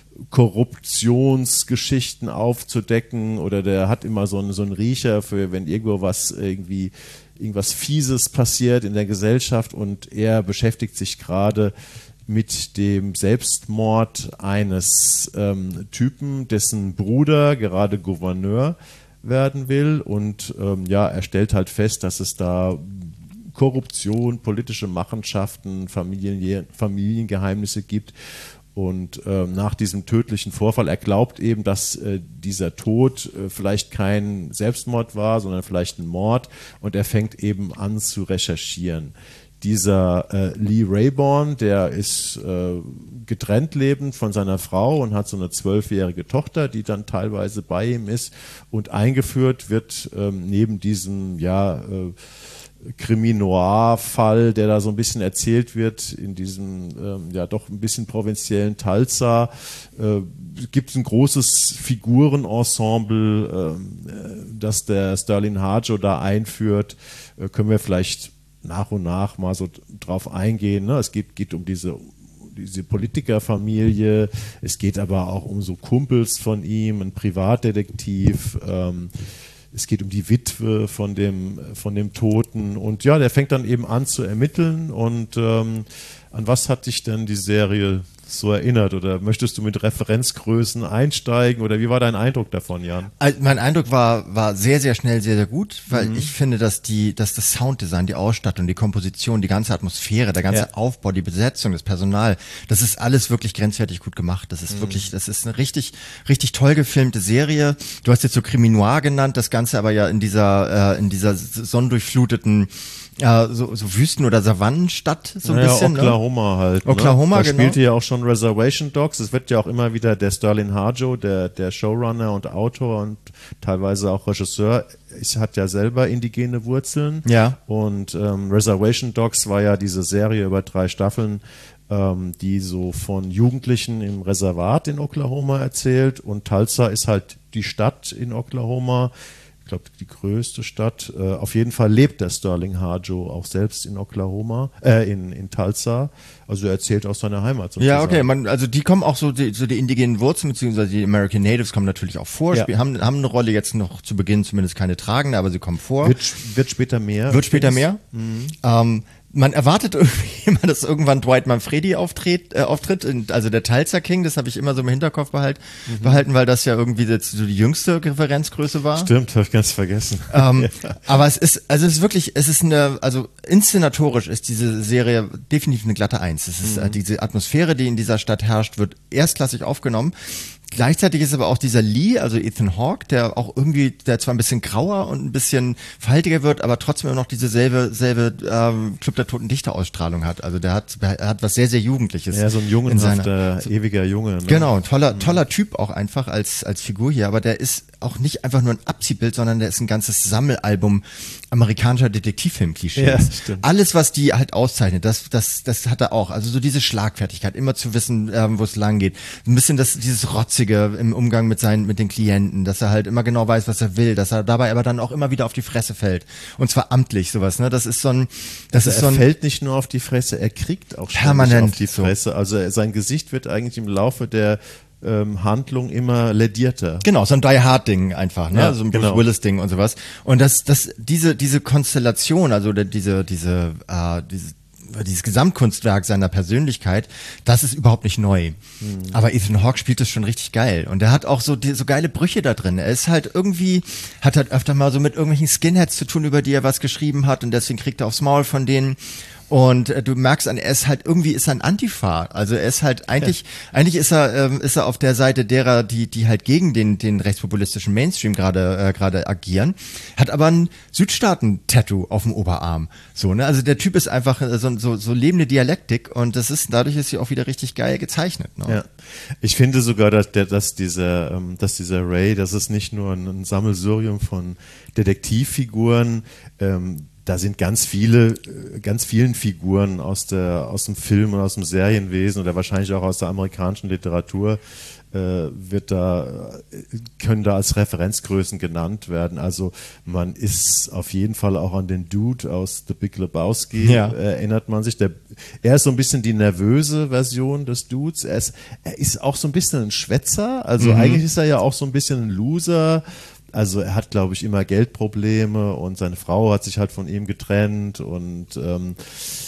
Korruptionsgeschichten aufzudecken, oder der hat immer so einen, so einen Riecher für, wenn irgendwo was irgendwie irgendwas Fieses passiert in der Gesellschaft, und er beschäftigt sich gerade mit dem Selbstmord eines ähm, Typen, dessen Bruder gerade Gouverneur werden will, und ähm, ja, er stellt halt fest, dass es da Korruption, politische Machenschaften, Familien, Familiengeheimnisse gibt. Und äh, nach diesem tödlichen Vorfall, er glaubt eben, dass äh, dieser Tod äh, vielleicht kein Selbstmord war, sondern vielleicht ein Mord, und er fängt eben an zu recherchieren. Dieser äh, Lee Rayborn, der ist äh, getrennt lebend von seiner Frau und hat so eine zwölfjährige Tochter, die dann teilweise bei ihm ist, und eingeführt wird ähm, neben diesem, ja, äh, Krimi-Noir-Fall, der da so ein bisschen erzählt wird, in diesem ähm, ja doch ein bisschen provinziellen Tulsa, äh, gibt es ein großes Figurenensemble, äh, das der Sterling Harjo da einführt. Äh, können wir vielleicht nach und nach mal so drauf eingehen. Ne? Es geht, geht um diese diese Politikerfamilie, es geht aber auch um so Kumpels von ihm, ein Privatdetektiv, ähm, es geht um die Witwe von dem, von dem Toten, und ja, der fängt dann eben an zu ermitteln. Und ähm, an was hat dich denn die Serie so erinnert, oder möchtest du mit Referenzgrößen einsteigen, oder wie war dein Eindruck davon, Jan? Also mein Eindruck war war sehr, sehr schnell sehr, sehr gut, weil mhm. ich finde, dass die dass das Sounddesign, die Ausstattung, die Komposition, die ganze Atmosphäre, der ganze ja. Aufbau, die Besetzung, das Personal, das ist alles wirklich grenzwertig gut gemacht. Das ist mhm. wirklich, das ist eine richtig richtig toll gefilmte Serie. Du hast jetzt so Krimi Noir genannt, das Ganze aber ja in dieser äh, in dieser sonnendurchfluteten Ja, so, so Wüsten- oder Savannenstadt, so ein naja, bisschen. Oklahoma ne? halt. Oklahoma, ne? Da genau. spielte ja auch schon Reservation Dogs. Es wird ja auch immer wieder der Sterling Harjo, der, der Showrunner und Autor und teilweise auch Regisseur, ich hat ja selber indigene Wurzeln. Ja. Und ähm, Reservation Dogs war ja diese Serie über drei Staffeln, ähm, die so von Jugendlichen im Reservat in Oklahoma erzählt. Und Tulsa ist halt die Stadt in Oklahoma. Ich glaube, die größte Stadt. Äh, auf jeden Fall lebt der Sterling Harjo auch selbst in Oklahoma, äh, in, in Tulsa. Also er erzählt aus seiner Heimat. Sozusagen. Ja, okay. Man, also die kommen auch so die, so die indigenen Wurzeln, beziehungsweise die American Natives kommen natürlich auch vor, ja. haben, haben eine Rolle, jetzt noch zu Beginn zumindest keine tragende, aber sie kommen vor. Wird, wird später mehr. Wird später mehr. Mhm. Ähm, man erwartet irgendwie immer, dass irgendwann Dwight Manfredi auftritt, äh, auftritt, also der Tulsa King, das habe ich immer so im Hinterkopf behalt, mhm. behalten, weil das ja irgendwie jetzt so die jüngste Referenzgröße war. Stimmt, habe ich ganz vergessen. Ähm, ja. Aber es ist, also es ist wirklich, es ist eine, also inszenatorisch ist diese Serie definitiv eine glatte Eins. Es ist mhm. äh, diese Atmosphäre, die in dieser Stadt herrscht, wird erstklassig aufgenommen. Gleichzeitig ist aber auch dieser Lee, also Ethan Hawke, der auch irgendwie, der zwar ein bisschen grauer und ein bisschen faltiger wird, aber trotzdem immer noch diese selbe, selbe ähm, Club der Toten Dichter Ausstrahlung hat. Also der hat, er hat was sehr, sehr Jugendliches. Ja, so ein jungenhafter, so, ewiger Junge. Ne? Genau, toller, toller Typ auch einfach als, als Figur hier, aber der ist auch nicht einfach nur ein Abziehbild, sondern der ist ein ganzes Sammelalbum amerikanischer Detektivfilm-Klischees. Ja, stimmt. Alles, was die halt auszeichnet, das, das, das hat er auch. Also so diese Schlagfertigkeit, immer zu wissen, ähm, wo es lang geht. Ein bisschen das, dieses Rotzige im Umgang mit seinen, mit den Klienten, dass er halt immer genau weiß, was er will, dass er dabei aber dann auch immer wieder auf die Fresse fällt. Und zwar amtlich, sowas, ne? Das ist so ein, das also ist er so ein, fällt nicht nur auf die Fresse, er kriegt auch permanent auf die Fresse. So. Also sein Gesicht wird eigentlich im Laufe der ähm, Handlung immer lädierter. Genau, so ein Die Hard Ding einfach, ne? Ja, so ein Bruce genau. Willis Ding und sowas. Und das, das, diese, diese Konstellation, also der, diese, diese, äh, diese dieses Gesamtkunstwerk seiner Persönlichkeit, das ist überhaupt nicht neu. Mhm. Aber Ethan Hawke spielt das schon richtig geil. Und er hat auch so, die, so geile Brüche da drin. Er ist halt irgendwie, hat halt öfter mal so mit irgendwelchen Skinheads zu tun, über die er was geschrieben hat, und deswegen kriegt er aufs Maul von denen. Und äh, du merkst an, er ist halt irgendwie ist er ein Antifa. Also er ist halt eigentlich, ja. eigentlich ist er ähm, ist er auf der Seite derer, die die halt gegen den den rechtspopulistischen Mainstream gerade äh, gerade agieren, hat aber ein Südstaaten-Tattoo auf dem Oberarm. So, ne? Also der Typ ist einfach so so, so lebende Dialektik und das ist dadurch ist sie auch wieder richtig geil gezeichnet. Ne? Ja. Ich finde sogar, dass der, dass dieser, ähm, dass dieser Ray, das ist nicht nur ein, ein Sammelsurium von Detektivfiguren. Ähm, da sind ganz viele, ganz vielen Figuren aus der, aus dem Film und aus dem Serienwesen oder wahrscheinlich auch aus der amerikanischen Literatur äh, wird da, können da als Referenzgrößen genannt werden. Also man ist auf jeden Fall auch an den Dude aus The Big Lebowski, ja. äh, erinnert man sich. Der, er ist so ein bisschen die nervöse Version des Dudes. Er ist, er ist auch so ein bisschen ein Schwätzer. Also mhm. eigentlich ist er ja auch so ein bisschen ein Loser. Also er hat, glaube ich, immer Geldprobleme und seine Frau hat sich halt von ihm getrennt und ähm,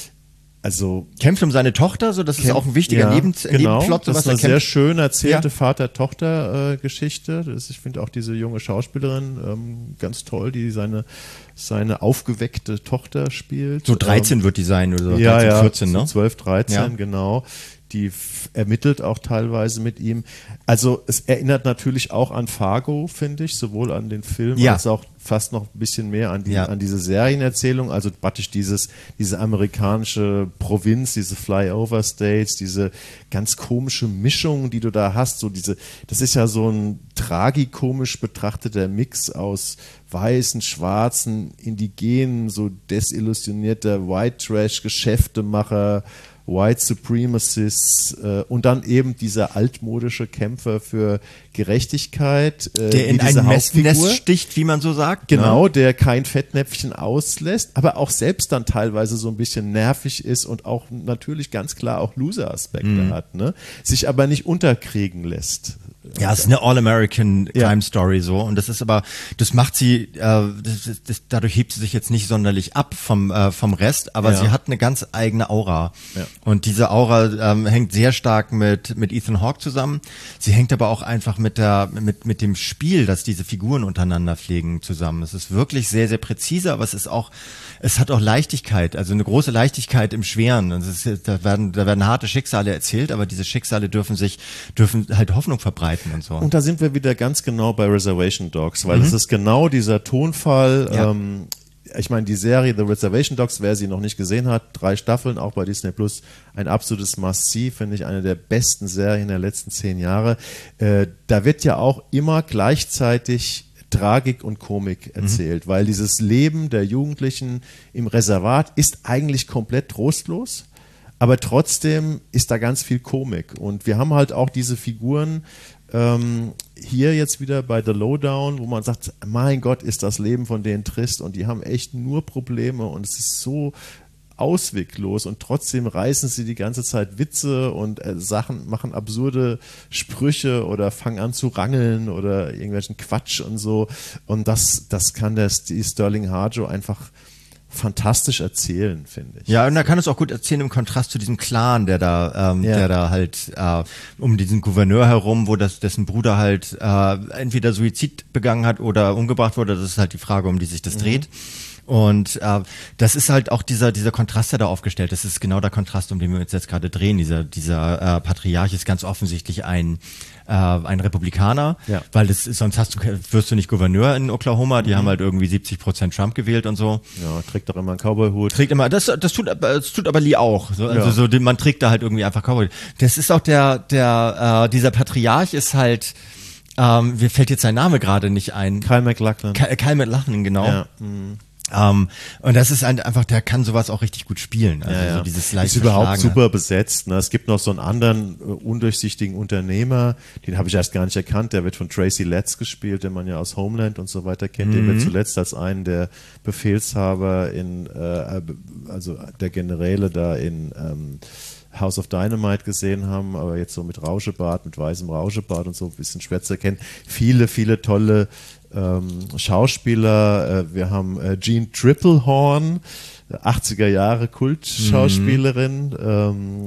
also kämpft um seine Tochter, so das kämpft, ist auch ein wichtiger ja, Neben, genau, Nebenplot. So das ist eine sehr schön erzählte ja. Vater-Tochter-Geschichte. Äh, ich finde auch diese junge Schauspielerin ähm, ganz toll, die seine seine aufgeweckte Tochter spielt. So dreizehn ähm, wird die sein oder so. Ja, dreizehn, ja, vierzehn, ne? So zwölf, dreizehn, ja. Genau. Die f- ermittelt auch teilweise mit ihm. Also es erinnert natürlich auch an Fargo, finde ich, sowohl an den Film ja. als auch fast noch ein bisschen mehr an, die, ja. an diese Serienerzählung. Also praktisch dieses, diese amerikanische Provinz, diese Flyover States, diese ganz komische Mischung, die du da hast. So diese, das ist ja so ein tragikomisch betrachteter Mix aus weißen, schwarzen, indigenen, so desillusionierter White Trash, Geschäftemacher, White Supremacists äh, und dann eben dieser altmodische Kämpfer für Gerechtigkeit. Äh, der in ein Nest sticht, wie man so sagt. Genau, ne? Der kein Fettnäpfchen auslässt, aber auch selbst dann teilweise so ein bisschen nervig ist und auch natürlich ganz klar auch Loser-Aspekte mhm. hat, ne? Sich aber nicht unterkriegen lässt. Ja, es ist eine All-American ja. Crime Story so und das ist aber, das macht sie, äh, das, das, dadurch hebt sie sich jetzt nicht sonderlich ab vom äh, vom Rest, aber ja. sie hat eine ganz eigene Aura ja. und diese Aura ähm, hängt sehr stark mit mit Ethan Hawke zusammen. Sie hängt aber auch einfach mit der mit mit dem Spiel, das diese Figuren untereinander pflegen, zusammen. Es ist wirklich sehr sehr präzise, aber es ist auch, es hat auch Leichtigkeit, also eine große Leichtigkeit im Schweren. Und es ist, da werden da werden harte Schicksale erzählt, aber diese Schicksale dürfen sich dürfen halt Hoffnung verbreiten. Und, so. und da sind wir wieder ganz genau bei Reservation Dogs, weil es mhm. ist genau dieser Tonfall. Ja. Ähm, ich meine, die Serie The Reservation Dogs, wer sie noch nicht gesehen hat, drei Staffeln, auch bei Disney Plus, ein absolutes Must-See, finde ich, eine der besten Serien der letzten zehn Jahre. Äh, da wird ja auch immer gleichzeitig Tragik und Komik erzählt, mhm. weil dieses Leben der Jugendlichen im Reservat ist eigentlich komplett trostlos. Aber trotzdem ist da ganz viel Komik. Und wir haben halt auch diese Figuren ähm, hier jetzt wieder bei The Lowdown, wo man sagt, mein Gott, ist das Leben von denen trist und die haben echt nur Probleme und es ist so ausweglos und trotzdem reißen sie die ganze Zeit Witze und äh, Sachen, machen absurde Sprüche oder fangen an zu rangeln oder irgendwelchen Quatsch und so. Und das, das kann der Sterling Harjo einfach fantastisch erzählen, finde ich. Ja, und da kann es auch gut erzählen im Kontrast zu diesem Clan, der da, ähm, ja. der da halt äh, um diesen Gouverneur herum, wo das dessen Bruder halt äh, entweder Suizid begangen hat oder umgebracht wurde. Das ist halt die Frage, um die sich das mhm. dreht. Und äh, das ist halt auch dieser dieser Kontrast, der da aufgestellt ist. Das ist genau der Kontrast, um den wir uns jetzt gerade drehen. Dieser dieser äh, Patriarch ist ganz offensichtlich ein äh, ein Republikaner, ja. weil das sonst hast du wirst du nicht Gouverneur in Oklahoma. Die mhm. haben halt irgendwie siebzig Prozent Trump gewählt und so. Ja, trägt doch immer einen Cowboy-Hut. Trägt immer. Das das tut das tut aber Lee auch. So, also ja. so man trägt da halt irgendwie einfach Cowboy. Das ist auch der der äh, dieser Patriarch ist halt. Ähm, mir fällt jetzt sein Name gerade nicht ein. Kyle MacLachlan. Kyle, Kyle MacLachlan, genau. Ja. Mhm. Um, und das ist ein, einfach, der kann sowas auch richtig gut spielen. Also ja, ja. so dieses leicht ist überhaupt Verschlagene. super besetzt. Ne? Es gibt noch so einen anderen uh, undurchsichtigen Unternehmer, den habe ich erst gar nicht erkannt. Der wird von Tracy Letts gespielt, den man ja aus Homeland und so weiter kennt. Mhm. Den wir zuletzt als einen der Befehlshaber in, äh, also der Generäle da in ähm, House of Dynamite gesehen haben, aber jetzt so mit Rauschebart, mit weißem Rauschebart und so ein bisschen schwer zu erkennen. Viele, viele tolle ähm, Schauspieler. Äh, wir haben äh, Jean Triplehorn, achtziger Jahre Kultschauspielerin, mhm. ähm,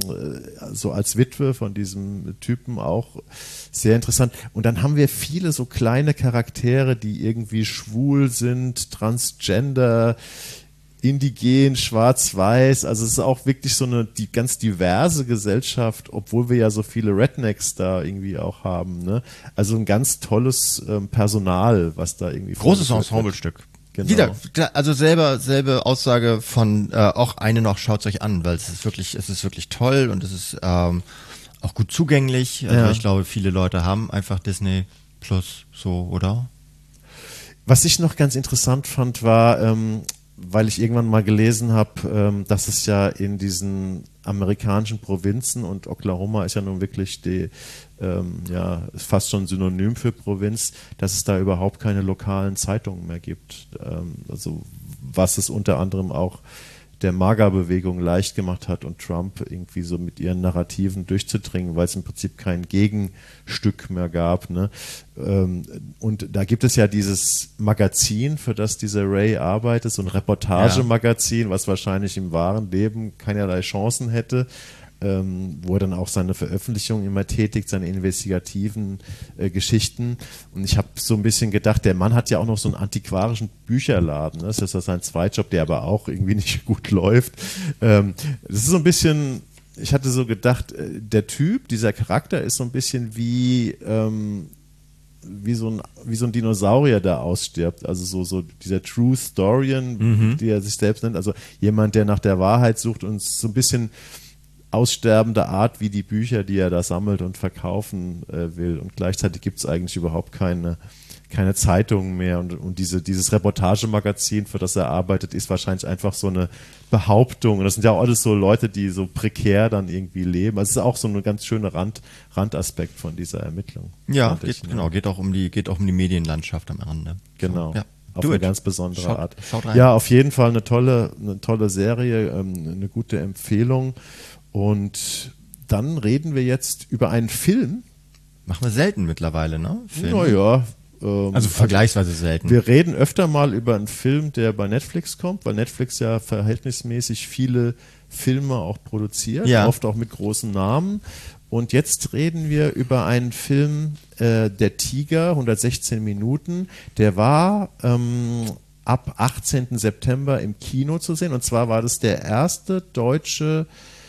so als Witwe von diesem Typen auch sehr interessant. Und dann haben wir viele so kleine Charaktere, die irgendwie schwul sind, transgender. indigen, schwarz-weiß, also es ist auch wirklich so eine die ganz diverse Gesellschaft, obwohl wir ja so viele Rednecks da irgendwie auch haben, ne? Also ein ganz tolles ähm, Personal, was da irgendwie großes Ensemblestück. Genau. Wieder, also selber, selbe Aussage von äh, auch eine noch, schaut's euch an, weil es ist wirklich, es ist wirklich toll und es ist ähm, auch gut zugänglich. Also ja. ich glaube, viele Leute haben einfach Disney Plus so, oder? Was ich noch ganz interessant fand, war, ähm, weil ich irgendwann mal gelesen habe, ähm, dass es ja in diesen amerikanischen Provinzen, und Oklahoma ist ja nun wirklich die, ähm, ja, fast schon Synonym für Provinz, dass es da überhaupt keine lokalen Zeitungen mehr gibt. Ähm, also was es unter anderem auch der MAGA-Bewegung leicht gemacht hat und Trump irgendwie so mit ihren Narrativen durchzudringen, weil es im Prinzip kein Gegenstück mehr gab. Ne? Und da gibt es ja dieses Magazin, für das dieser Ray arbeitet, so ein Reportagemagazin, was wahrscheinlich im wahren Leben keinerlei Chancen hätte, ähm, wo er dann auch seine Veröffentlichungen immer tätigt, seine investigativen äh, Geschichten. Und ich habe so ein bisschen gedacht, der Mann hat ja auch noch so einen antiquarischen Bücherladen. Ne? Das ist ja sein Zweitjob, der aber auch irgendwie nicht gut läuft. Ähm, das ist so ein bisschen, ich hatte so gedacht, äh, der Typ, dieser Charakter ist so ein bisschen wie ähm, wie so ein wie so ein Dinosaurier, der ausstirbt, also so so dieser True Historian, mhm. die er sich selbst nennt, also jemand, der nach der Wahrheit sucht und so ein bisschen aussterbende Art wie die Bücher, die er da sammelt und verkaufen äh, will. Und gleichzeitig gibt es eigentlich überhaupt keine, keine Zeitungen mehr. Und, und diese, dieses Reportagemagazin, für das er arbeitet, ist wahrscheinlich einfach so eine Behauptung. Und das sind ja auch alles so Leute, die so prekär dann irgendwie leben. Also es ist auch so ein ganz schöner Rand, Randaspekt von dieser Ermittlung. Ja, geht, ich, genau, geht auch um die, geht auch um die Medienlandschaft am Rande. Genau. So, ja. Auf Do eine it. ganz besondere schaut, Art. Schaut rein. Ja, auf jeden Fall eine tolle, eine tolle Serie, ähm, eine gute Empfehlung. Und dann reden wir jetzt über einen Film. Machen wir selten mittlerweile, ne? Naja. Ähm, also vergleichsweise selten. Wir reden öfter mal über einen Film, der bei Netflix kommt, weil Netflix ja verhältnismäßig viele Filme auch produziert, ja. oft auch mit großen Namen. Und jetzt reden wir über einen Film, äh, Der Tiger, hundertsechzehn Minuten. Der war ähm, ab achtzehnten September im Kino zu sehen. Und zwar war das der erste deutsche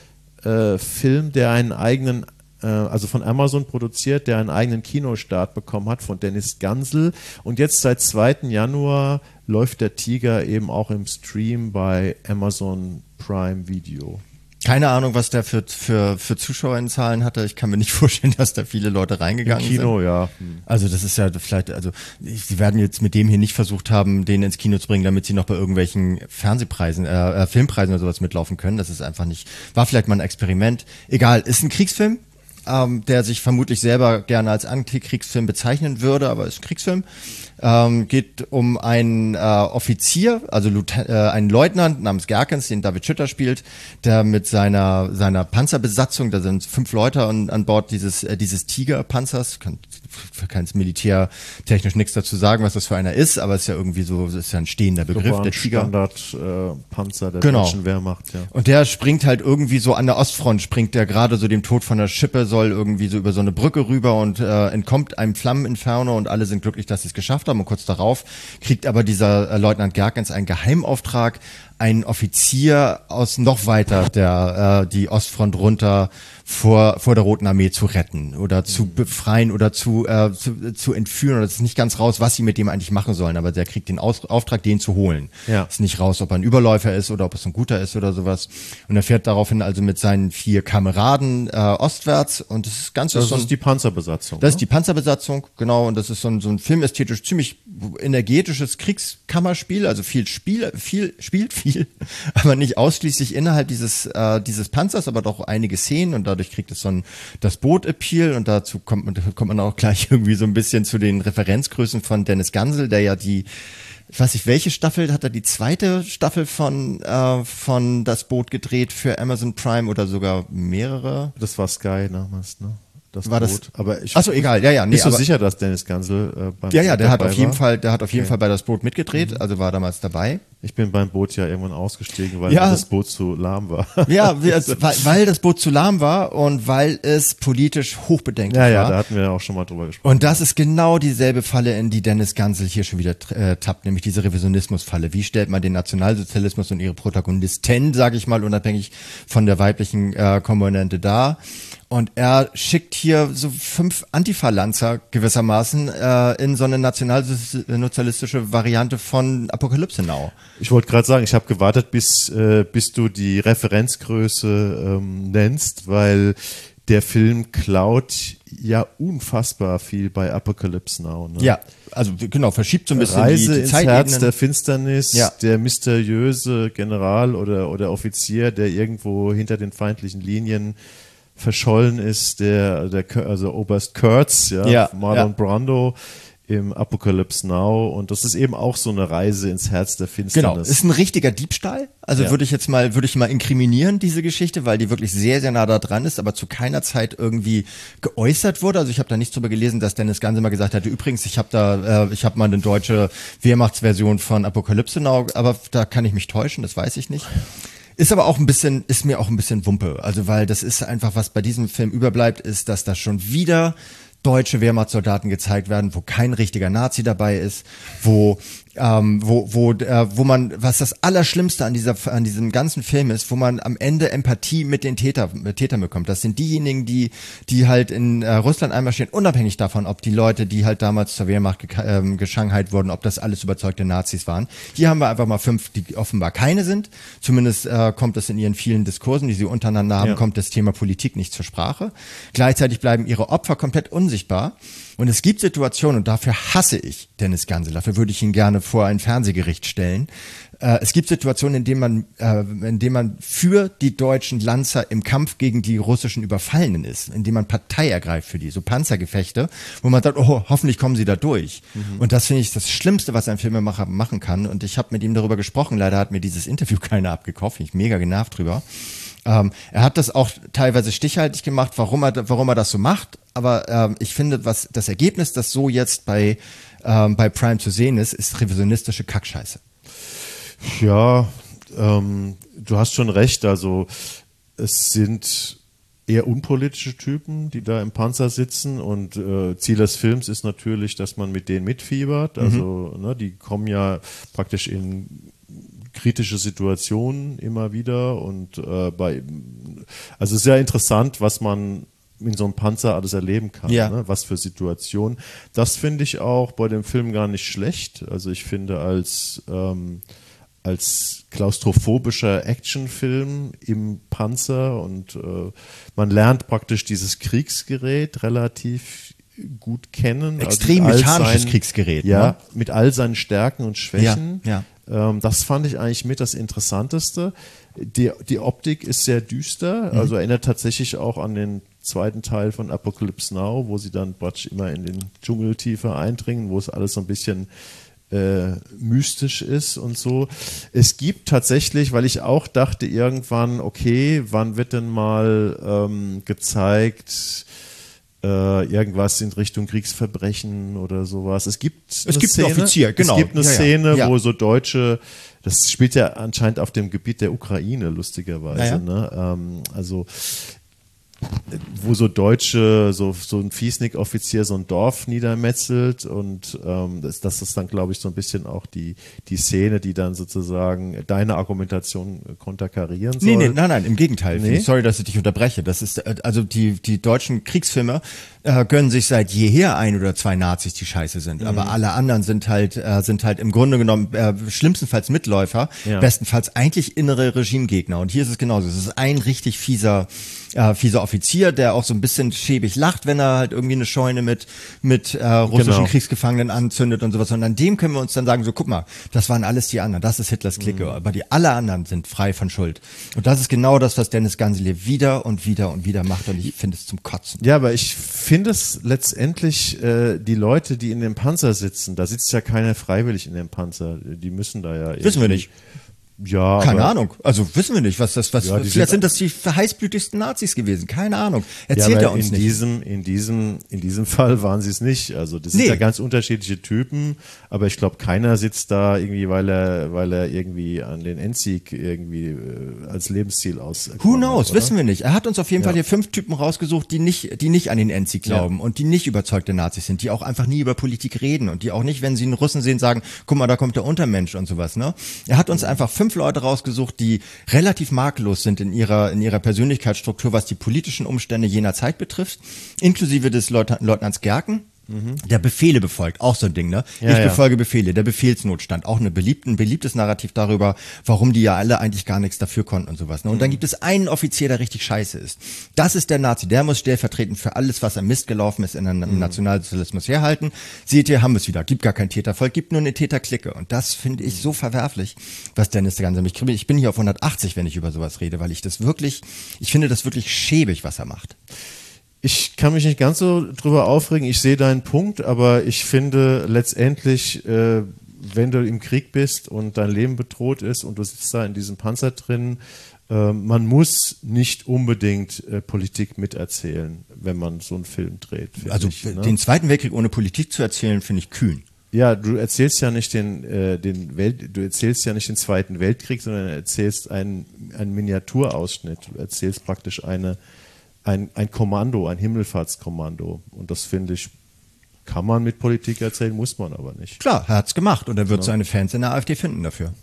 äh, Film, der einen eigenen, äh, also von Amazon produziert, der einen eigenen Kinostart bekommen hat, von Dennis Gansel. Und jetzt seit zweiten Januar läuft Der Tiger eben auch im Stream bei Amazon Prime Video. Keine Ahnung, was der für, für, für Zuschauerzahlen hatte. Ich kann mir nicht vorstellen, dass da viele Leute reingegangen sind. Im Kino, sind. ja. Also das ist ja vielleicht, also sie werden jetzt mit dem hier nicht versucht haben, den ins Kino zu bringen, damit sie noch bei irgendwelchen Fernsehpreisen, äh, Filmpreisen oder sowas mitlaufen können. Das ist einfach nicht, war vielleicht mal ein Experiment. Egal, ist ein Kriegsfilm, ähm, der sich vermutlich selber gerne als Antikriegsfilm bezeichnen würde, aber ist ein Kriegsfilm. Ähm, geht um einen äh, Offizier, also Lieutenant, äh, einen Leutnant namens Gerkens, den David Schütter spielt, der mit seiner seiner Panzerbesatzung, da sind fünf Leute an, an Bord dieses äh, dieses Tiger-Panzers, kann kann es militärtechnisch nichts dazu sagen, was das für einer ist, aber es ist ja irgendwie so, es ist ja ein stehender Begriff, so der Tiger. Standard-Panzer äh, der genau. deutschen Wehrmacht, ja. Und der springt halt irgendwie so an der Ostfront, springt der gerade so dem Tod von der Schippe, soll irgendwie so über so eine Brücke rüber und äh, entkommt einem Flammeninferno und alle sind glücklich, dass sie es geschafft haben. Und kurz darauf kriegt aber dieser äh, Leutnant Gerkens einen Geheimauftrag, einen Offizier aus noch weiter der äh, die Ostfront runter vor vor der Roten Armee zu retten oder zu befreien oder zu äh, zu, zu entführen. Und es ist nicht ganz raus, was sie mit dem eigentlich machen sollen, aber der kriegt den Aus- Auftrag, den zu holen. Ja. Ist nicht raus, ob er ein Überläufer ist oder ob es ein guter ist oder sowas. Und er fährt daraufhin also mit seinen vier Kameraden äh, ostwärts und das ist ganz Das so ein, ist die Panzerbesatzung. das ne? ist die Panzerbesatzung, genau, und das ist so ein, so ein filmästhetisch ziemlich energetisches Kriegskammerspiel, also viel Spiel, viel spielt viel, aber nicht ausschließlich innerhalb dieses äh, dieses Panzers, aber doch einige Szenen und dadurch kriegt es so ein das Boot-Appeal und dazu kommt man kommt man auch gleich irgendwie so ein bisschen zu den Referenzgrößen von Dennis Gansel, der ja die ich weiß nicht, welche Staffel, hat er die zweite Staffel von äh, von Das Boot gedreht für Amazon Prime oder sogar mehrere? Das war Sky damals, ne? Das War Boot. das? Aber ich Achso, egal, ja, ja. Nee, nicht so aber, sicher, dass Dennis Gansel äh, beim Ja, ja, der hat dabei auf jeden war. Fall, der hat auf jeden Okay. Fall bei Das Boot mitgedreht, Mhm. also war damals dabei. Ich bin beim Boot ja irgendwann ausgestiegen, weil Ja. das Boot zu lahm war. Ja, wir- es- weil, weil das Boot zu lahm war und weil es politisch hochbedenklich Ja, ja, war. da hatten wir ja auch schon mal drüber gesprochen. Und das ist genau dieselbe Falle, in die Dennis Gansel hier schon wieder äh, tappt, nämlich diese Revisionismusfalle. Wie stellt man den Nationalsozialismus und ihre Protagonisten, sage ich mal, unabhängig von der weiblichen äh, Komponente dar? Und er schickt hier so fünf Antifa-Lanzer gewissermaßen äh, in so eine nationalsozialistische Variante von Apokalypse Now. Ich wollte gerade sagen, ich habe gewartet, bis, äh, bis du die Referenzgröße ähm, nennst, weil der Film klaut ja unfassbar viel bei Apocalypse Now. Ne? Ja, also genau, verschiebt so ein bisschen Reise die, die ins Zeitebenen. Herz der Finsternis, Ja. der mysteriöse General oder, oder Offizier, der irgendwo hinter den feindlichen Linien verschollen ist, der, der also Oberst Kurtz, ja, Ja, Marlon ja. Brando im Apocalypse Now, und das ist eben auch so eine Reise ins Herz der Genau, Finsternis. ist ein richtiger Diebstahl. Also Ja. würde ich jetzt mal, würde ich mal inkriminieren, diese Geschichte, weil die wirklich sehr, sehr nah da dran ist, aber zu keiner Zeit irgendwie geäußert wurde. Also ich habe da nichts drüber gelesen, dass Dennis Gansel mal gesagt hatte, übrigens, ich habe da, äh, ich habe mal eine deutsche Wehrmachtsversion von Apokalypse Now, aber da kann ich mich täuschen, das weiß ich nicht. Ist aber auch ein bisschen, ist mir auch ein bisschen Wumpe. Also weil das ist einfach, was bei diesem Film überbleibt, ist, dass da schon wieder deutsche Wehrmachtssoldaten gezeigt werden, wo kein richtiger Nazi dabei ist, wo ähm, wo wo äh, wo man, was das Allerschlimmste an dieser an diesem ganzen Film ist, wo man am Ende Empathie mit den Täter, mit Tätern bekommt. Das sind diejenigen, die die halt in äh, Russland einmarschieren, unabhängig davon, ob die Leute, die halt damals zur Wehrmacht ge ähm, geschanghait wurden, ob das alles überzeugte Nazis waren. Hier haben wir einfach mal fünf, die offenbar keine sind. Zumindest äh, kommt es in ihren vielen Diskursen, die sie untereinander haben, Ja. kommt das Thema Politik nicht zur Sprache. Gleichzeitig bleiben ihre Opfer komplett unsichtbar. Und es gibt Situationen, und dafür hasse ich Dennis Gansel, dafür würde ich ihn gerne vor ein Fernsehgericht stellen. Äh, es gibt Situationen, in denen man, äh, in denen man für die deutschen Lanzer im Kampf gegen die russischen Überfallenen ist, in denen man Partei ergreift für die, so Panzergefechte, wo man sagt, oh, hoffentlich kommen sie da durch. Mhm. Und das finde ich das Schlimmste, was ein Filmemacher machen kann. Und ich habe mit ihm darüber gesprochen, leider hat mir dieses Interview keiner abgekauft, bin ich mega genervt drüber. Ähm, er hat das auch teilweise stichhaltig gemacht, warum er, warum er das so macht. Aber ähm, ich finde, was das Ergebnis, das so jetzt bei, ähm, bei Prime zu sehen ist, ist revisionistische Kackscheiße. Ja, ähm, du hast schon recht. Also es sind eher unpolitische Typen, die da im Panzer sitzen, und äh, Ziel des Films ist natürlich, dass man mit denen mitfiebert. Also mhm. ne, die kommen ja praktisch in kritische Situationen immer wieder, und äh, bei also sehr interessant, was man in so einem Panzer alles erleben kann, ja. ne? Was für Situationen. Das finde ich auch bei dem Film gar nicht schlecht. Also ich finde, als ähm, als klaustrophobischer Actionfilm im Panzer, und äh, man lernt praktisch dieses Kriegsgerät relativ gut kennen. Extrem also mechanisches seinen, Kriegsgerät. Ja, ne? mit all seinen Stärken und Schwächen. Ja, ja. Ähm, das fand ich eigentlich mit das Interessanteste. Die, die Optik ist sehr düster, mhm. also erinnert tatsächlich auch an den zweiten Teil von Apocalypse Now, wo sie dann praktisch immer in den Dschungel tiefer eindringen, wo es alles so ein bisschen äh, mystisch ist und so. Es gibt tatsächlich, weil ich auch dachte irgendwann, okay, wann wird denn mal ähm, gezeigt, äh, irgendwas in Richtung Kriegsverbrechen oder sowas. Es gibt es eine gibt Szene, einen Offizier, genau. Es gibt eine ja, ja. Szene, ja. wo so Deutsche, das spielt ja anscheinend auf dem Gebiet der Ukraine, lustigerweise, ja, ja. ne? Ähm, also wo so Deutsche, so, so ein Fiesnik-Offizier so ein Dorf niedermetzelt, und ähm, das, das ist dann, glaube ich, so ein bisschen auch die, die Szene, die dann sozusagen deine Argumentation konterkarieren soll. Nee, nee, nein, nein, im Gegenteil. Nee? Sorry, dass ich dich unterbreche. Das ist, äh, also die, die deutschen Kriegsfilme äh, gönnen sich seit jeher ein oder zwei Nazis, die scheiße sind. Mhm. Aber alle anderen sind halt, äh, sind halt im Grunde genommen äh, schlimmstenfalls Mitläufer, ja. bestenfalls eigentlich innere Regimegegner. Und hier ist es genauso. Es ist ein richtig fieser, äh, fieser Offizier, der auch so ein bisschen schäbig lacht, wenn er halt irgendwie eine Scheune mit, mit äh, russischen Genau. Kriegsgefangenen anzündet und sowas. Und an dem können wir uns dann sagen, so guck mal, das waren alles die anderen, das ist Hitlers Clique, mhm. aber die alle anderen sind frei von Schuld. Und das ist genau das, was Dennis Gansel hier wieder und wieder und wieder macht, und ich finde es zum Kotzen. Ja, aber ich finde es letztendlich, äh, die Leute, die in dem Panzer sitzen, da sitzt ja keiner freiwillig in dem Panzer, die müssen da ja irgendwie, Wissen wir nicht. Ja, Keine aber, Ahnung. Also wissen wir nicht, was das, was, Ja, die vielleicht sind- sind das die heißblütigsten Nazis gewesen. Keine Ahnung. ja, Erzählt aber er uns in nicht. diesem, in diesem, in diesem Fall waren sie es nicht. Also das sind Nee. ja ganz unterschiedliche Typen, aber ich glaube, keiner sitzt da irgendwie, weil er, weil er irgendwie an den Endsieg irgendwie äh, als Lebensziel aus. Who knows, wissen wir nicht. Er hat uns auf jeden Ja. Fall hier fünf Typen rausgesucht, die nicht, die nicht an den Endsieg glauben und die nicht überzeugte Nazis sind, die auch einfach nie über Politik reden und die auch nicht, wenn sie einen Russen sehen, sagen, guck mal, da kommt der Untermensch und sowas, ne? Er hat uns einfach fünf Leute rausgesucht, die relativ makellos sind in ihrer, in ihrer Persönlichkeitsstruktur, was die politischen Umstände jener Zeit betrifft, inklusive des Leut- Leutnants Gerken. Der Befehle befolgt, auch so ein Ding, ne? Ja, ich ja. befolge Befehle, der Befehlsnotstand, auch eine beliebte, ein beliebtes Narrativ darüber, warum die ja alle eigentlich gar nichts dafür konnten und sowas. Ne? Und dann gibt es einen Offizier, der richtig scheiße ist. Das ist der Nazi, der muss stellvertretend für alles, was am Mist gelaufen ist, in einem Nationalsozialismus herhalten. Seht ihr, haben wir es wieder, gibt gar kein Tätervolk, gibt nur eine Täterklicke. Und das finde ich so verwerflich, was Dennis der ganze mich kribbelt. Ich bin hier auf hundertachtzig, wenn ich über sowas rede, weil ich das wirklich, ich finde das wirklich schäbig, was er macht. Ich kann mich nicht ganz so drüber aufregen. Ich sehe deinen Punkt, aber ich finde letztendlich, äh, wenn du im Krieg bist und dein Leben bedroht ist und du sitzt da in diesem Panzer drin, äh, man muss nicht unbedingt äh, Politik miterzählen, wenn man so einen Film dreht. finde Also ich, ne? den Zweiten Weltkrieg ohne Politik zu erzählen, finde ich kühn. Ja, du erzählst ja nicht den, äh, den Welt, du erzählst ja nicht den Zweiten Weltkrieg, sondern erzählst einen, einen Miniaturausschnitt. Du erzählst praktisch eine Ein, ein Kommando, ein Himmelfahrtskommando. Und das finde ich, kann man mit Politik erzählen, muss man aber nicht. Klar, er hat's gemacht und er wird seine Fans in der AfD finden dafür.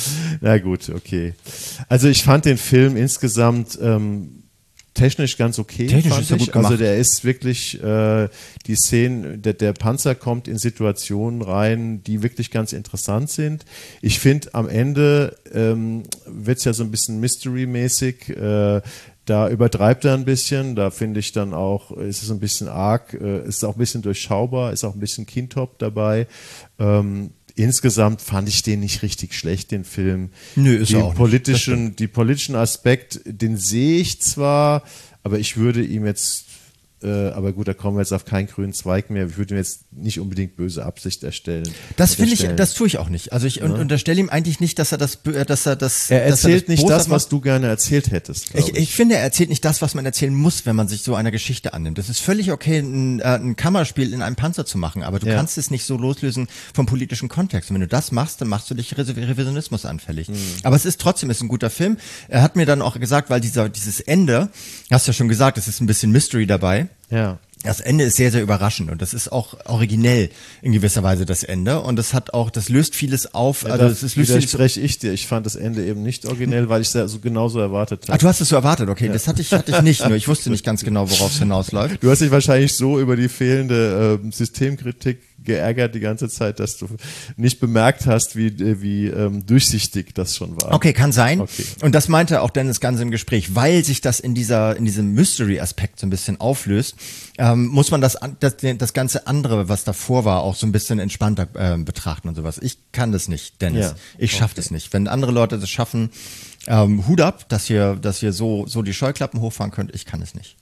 Na gut, okay. Also ich fand den Film insgesamt ähm, technisch ganz okay. Technisch fand ist er ich. gut gemacht. Also der ist wirklich, äh, die Szenen, der, der Panzer kommt in Situationen rein, die wirklich ganz interessant sind. Ich finde, am Ende ähm, wird's ja so ein bisschen Mystery-mäßig. Äh, Da übertreibt er ein bisschen, da finde ich dann auch, ist es ein bisschen arg, äh, ist auch ein bisschen durchschaubar, ist auch ein bisschen Kindtop dabei. Ähm, insgesamt fand ich den nicht richtig schlecht, den Film. Nö, ist die er auch nicht. politischen, die politischen Aspekt, den sehe ich zwar, aber ich würde ihm jetzt, äh, aber gut, da kommen wir jetzt auf keinen grünen Zweig mehr, ich würde ihm jetzt nicht unbedingt böse Absicht erstellen. Das finde ich, unterstellen. das tue ich auch nicht. Also ich un- unterstelle ihm eigentlich nicht, dass er das, bö- dass er das, Er dass erzählt das nicht boshaft das, was du gerne erzählt hättest, glaub Ich, ich finde, er erzählt nicht das, was man erzählen muss, wenn man sich so einer Geschichte annimmt. Es ist völlig okay, ein, äh, ein Kammerspiel in einem Panzer zu machen, aber du Ja. kannst es nicht so loslösen vom politischen Kontext. Und wenn du das machst, dann machst du dich Re- Revisionismus anfällig. Mhm. Aber es ist trotzdem, es ist ein guter Film. Er hat mir dann auch gesagt, weil dieser, dieses Ende, hast du ja schon gesagt, es ist ein bisschen Mystery dabei. Ja. Das Ende ist sehr, sehr überraschend und das ist auch originell in gewisser Weise das Ende und das hat auch, das löst vieles auf. Also da es ist löst vieles. widerspreche ich dir. Ich fand das Ende eben nicht originell, weil ich es ja so genauso erwartet Ah, habe. du hast es so erwartet, okay, das hatte ich, hatte ich nicht, nur ich wusste nicht ganz genau, worauf es hinausläuft. Du hast dich wahrscheinlich so über die fehlende ähm, Systemkritik geärgert die ganze Zeit, dass du nicht bemerkt hast, wie, äh, wie ähm, durchsichtig das schon war. Okay, kann sein. Okay. Und das meinte auch Dennis ganz im Gespräch, weil sich das in dieser, in diesem Mystery-Aspekt so ein bisschen auflöst, ähm, muss man das, an- das, das ganze andere, was davor war, auch so ein bisschen entspannter äh, betrachten und sowas. Ich kann das nicht, Dennis. Ja. Ich schaffe das nicht. Wenn andere Leute das schaffen, ähm, Hut ab, dass ihr, dass ihr so, so die Scheuklappen hochfahren könnt. Ich kann es nicht.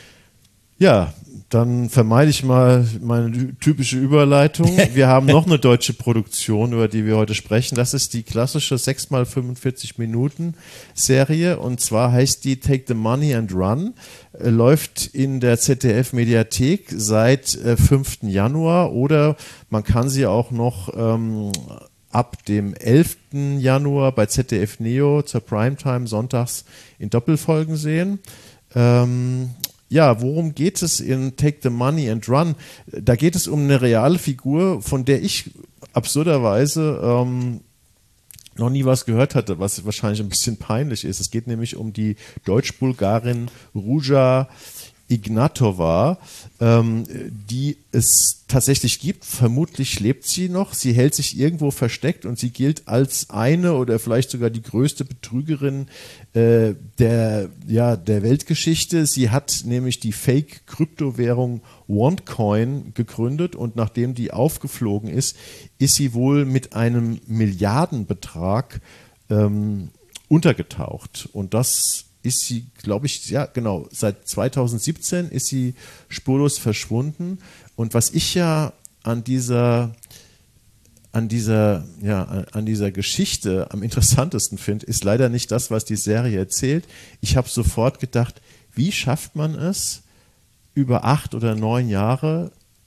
Ja, dann vermeide ich mal meine typische Überleitung. Wir haben noch eine deutsche Produktion, über die wir heute sprechen. Das ist die klassische sechs mal fünfundvierzig Minuten Serie und zwar heißt die Take the Money and Run. Äh, läuft in der Z D F-Mediathek seit äh, fünften Januar oder man kann sie auch noch ähm, ab dem elften Januar bei Z D F Neo zur Primetime sonntags in Doppelfolgen sehen. Ähm, Ja, worum geht es in Take the Money and Run? Da geht es um eine reale Figur, von der ich absurderweise ähm, noch nie was gehört hatte, was wahrscheinlich ein bisschen peinlich ist. Es geht nämlich um die Deutsch-Bulgarin Ruja Ignatova, ähm, die es tatsächlich gibt. Vermutlich lebt sie noch. Sie hält sich irgendwo versteckt und sie gilt als eine oder vielleicht sogar die größte Betrügerin äh, der, ja, der Weltgeschichte. Sie hat nämlich die Fake-Kryptowährung OneCoin gegründet und nachdem die aufgeflogen ist, ist sie wohl mit einem Milliardenbetrag ähm, untergetaucht. Und das ist sie, glaube ich, ja genau, seit zweitausendsiebzehn ist sie spurlos verschwunden. Und was ich ja an dieser, an dieser, ja, an dieser Geschichte am interessantesten finde, ist leider nicht das, was die Serie erzählt. Ich habe sofort gedacht, wie schafft man es, über acht oder neun Jahre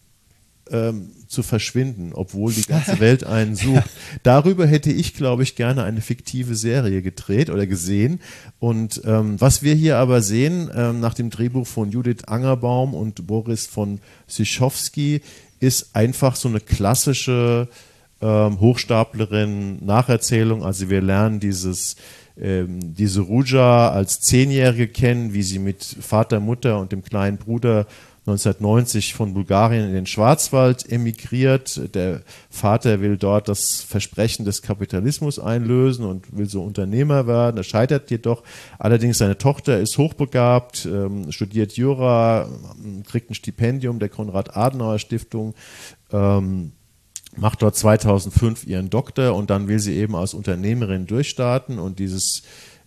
ähm, zu verschwinden, obwohl die ganze Welt einen sucht. Darüber hätte ich, glaube ich, gerne eine fiktive Serie gedreht oder gesehen. Und ähm, was wir hier aber sehen, ähm, nach dem Drehbuch von Judith Angerbaum und Boris von Sychowski, ist einfach so eine klassische ähm, Hochstaplerin-Nacherzählung. Also wir lernen dieses ähm, diese Ruja als Zehnjährige kennen, wie sie mit Vater, Mutter und dem kleinen Bruder neunzehnhundertneunzig von Bulgarien in den Schwarzwald emigriert. Der Vater will dort das Versprechen des Kapitalismus einlösen und will so Unternehmer werden. Er scheitert jedoch. Allerdings seine Tochter ist hochbegabt, ähm, studiert Jura, kriegt ein Stipendium der Konrad-Adenauer-Stiftung, ähm, macht dort zweitausendfünf ihren Doktor und dann will sie eben als Unternehmerin durchstarten und dieses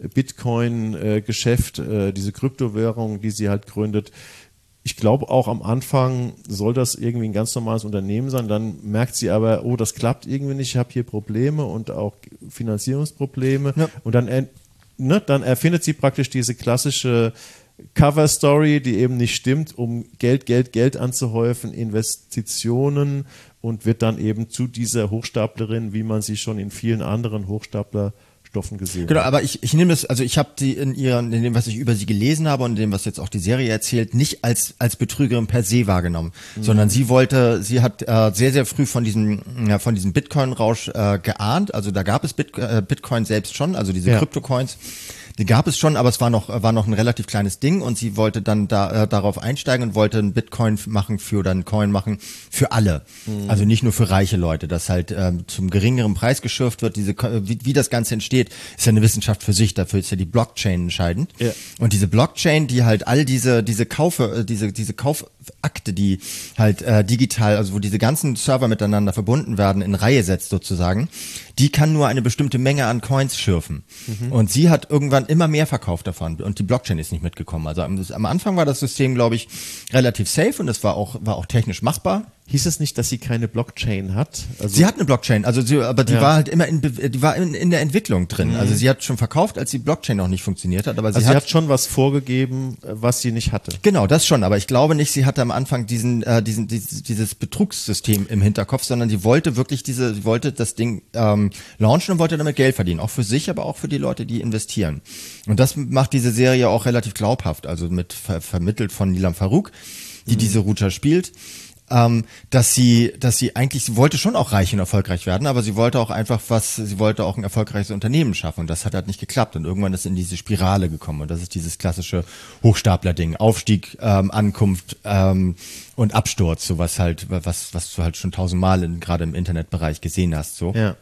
Bitcoin-Geschäft, äh, diese Kryptowährung, die sie halt gründet. Ich glaube auch am Anfang soll das irgendwie ein ganz normales Unternehmen sein, dann merkt sie aber, oh, das klappt irgendwie nicht, ich habe hier Probleme und auch Finanzierungsprobleme ja. und dann, ne, dann erfindet sie praktisch diese klassische Cover-Story, die eben nicht stimmt, um Geld, Geld, Geld anzuhäufen, Investitionen und wird dann eben zu dieser Hochstaplerin, wie man sie schon in vielen anderen Hochstaplerstoffen gesehen Genau, hat. aber ich, ich nehme das, also ich habe die in ihren, in dem, was ich über sie gelesen habe und in dem, was jetzt auch die Serie erzählt, nicht als als Betrügerin per se wahrgenommen, mhm. sondern sie wollte, sie hat äh, sehr, sehr früh von diesem, ja, von diesem Bitcoin-Rausch äh, geahnt, also da gab es Bit, äh, Bitcoin selbst schon, also diese ja. Kryptocoins. Die gab es schon, aber es war noch war noch ein relativ kleines Ding und sie wollte dann da äh, darauf einsteigen und wollte einen Bitcoin machen für oder einen Coin machen für alle, mhm. also nicht nur für reiche Leute, dass halt ähm, zum geringeren Preis geschürft wird. Diese wie, wie das Ganze entsteht, ist ja eine Wissenschaft für sich. Dafür ist ja die Blockchain entscheidend. Ja. Und diese Blockchain, die halt all diese diese Kaufe, diese diese Kaufakte, die halt äh, digital, also wo diese ganzen Server miteinander verbunden werden, in Reihe setzt sozusagen, die kann nur eine bestimmte Menge an Coins schürfen. Mhm. Und sie hat irgendwann immer mehr verkauft davon und die Blockchain ist nicht mitgekommen. Also am, am Anfang war das System, glaube ich, relativ safe und es war auch war auch technisch machbar. Hieß es nicht, dass sie keine Blockchain hat? Also sie hat eine Blockchain, also sie, aber die ja. war halt immer in, die war in, in der Entwicklung drin. Mhm. Also sie hat schon verkauft, als die Blockchain noch nicht funktioniert hat. Aber sie, also hat, sie hat schon was vorgegeben, was sie nicht hatte. Genau, das schon. Aber ich glaube nicht, sie hatte am Anfang diesen, äh, diesen, dieses, dieses Betrugssystem im Hinterkopf, sondern sie wollte wirklich diese, sie wollte das Ding ähm, launchen und wollte damit Geld verdienen, auch für sich, aber auch für die Leute, die investieren. Und das macht diese Serie auch relativ glaubhaft, also mit ver vermittelt von Nilam Farouk, die mhm. diese Ruja spielt. Ähm, dass sie, dass sie eigentlich, sie wollte schon auch reich und erfolgreich werden, aber sie wollte auch einfach was, sie wollte auch ein erfolgreiches Unternehmen schaffen und das hat halt nicht geklappt und irgendwann ist in diese Spirale gekommen und das ist dieses klassische Hochstapler-Ding, Aufstieg, ähm, Ankunft ähm, und Absturz, so was halt, was, was du halt schon tausendmal in, gerade im Internetbereich gesehen hast, so. Ja.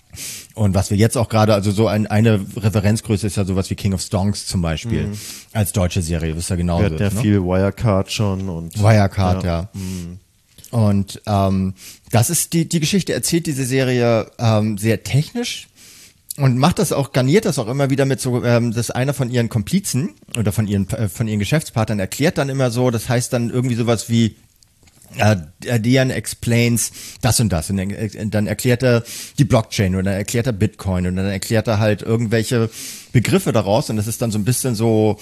Und was wir jetzt auch gerade, also so ein, eine Referenzgröße ist ja sowas wie King of Stonks zum Beispiel, mhm. als deutsche Serie, das ist ja genauso. Wir hatten ja ne? viel Wirecard schon und. Wirecard, ja. ja. Mhm. Und ähm, das ist die die Geschichte erzählt diese Serie ähm, sehr technisch und macht das auch, garniert das auch immer wieder mit so, ähm, dass einer von ihren Komplizen oder von ihren äh, von ihren Geschäftspartnern erklärt dann immer so, das heißt dann irgendwie sowas wie Uh, Dian explains das und das und dann, äh, dann erklärt er die Blockchain oder dann erklärt er Bitcoin und dann erklärt er halt irgendwelche Begriffe daraus und das ist dann so ein bisschen so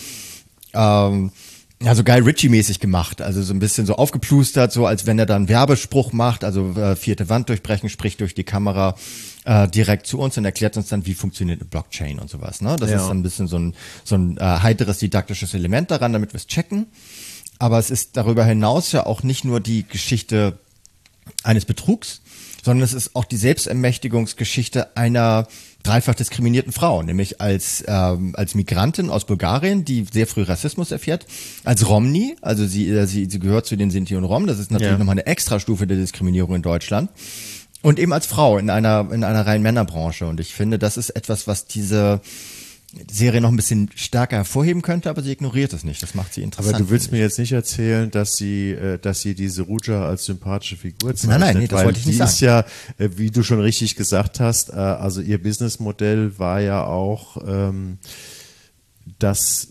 ähm, ja, so Guy Ritchie-mäßig gemacht, also so ein bisschen so aufgeplustert, so als wenn er dann Werbespruch macht, also äh, vierte Wand durchbrechen, spricht durch die Kamera äh, direkt zu uns und erklärt uns dann, wie funktioniert eine Blockchain und sowas. Ne? Das ja. ist dann ein bisschen so ein, so ein äh, heiteres, didaktisches Element daran, damit wir es checken. Aber es ist darüber hinaus ja auch nicht nur die Geschichte eines Betrugs, sondern es ist auch die Selbstermächtigungsgeschichte einer dreifach diskriminierten Frau, nämlich als ähm, als Migrantin aus Bulgarien, die sehr früh Rassismus erfährt, als Romni, also sie äh, sie, sie gehört zu den Sinti und Rom, das ist natürlich ja. nochmal eine Extrastufe der Diskriminierung in Deutschland, und eben als Frau in einer in einer reinen Männerbranche. Und ich finde, das ist etwas, was diese Serie noch ein bisschen stärker hervorheben könnte, aber sie ignoriert es nicht. Das macht sie interessant. Aber du willst mir jetzt nicht erzählen, dass sie, äh, dass sie diese Ruja als sympathische Figur zeichnet. Nein, nein, nee, das wollte ich nicht sagen. Die ist ja, äh, wie du schon richtig gesagt hast, äh, also ihr Businessmodell war ja auch, ähm, dass die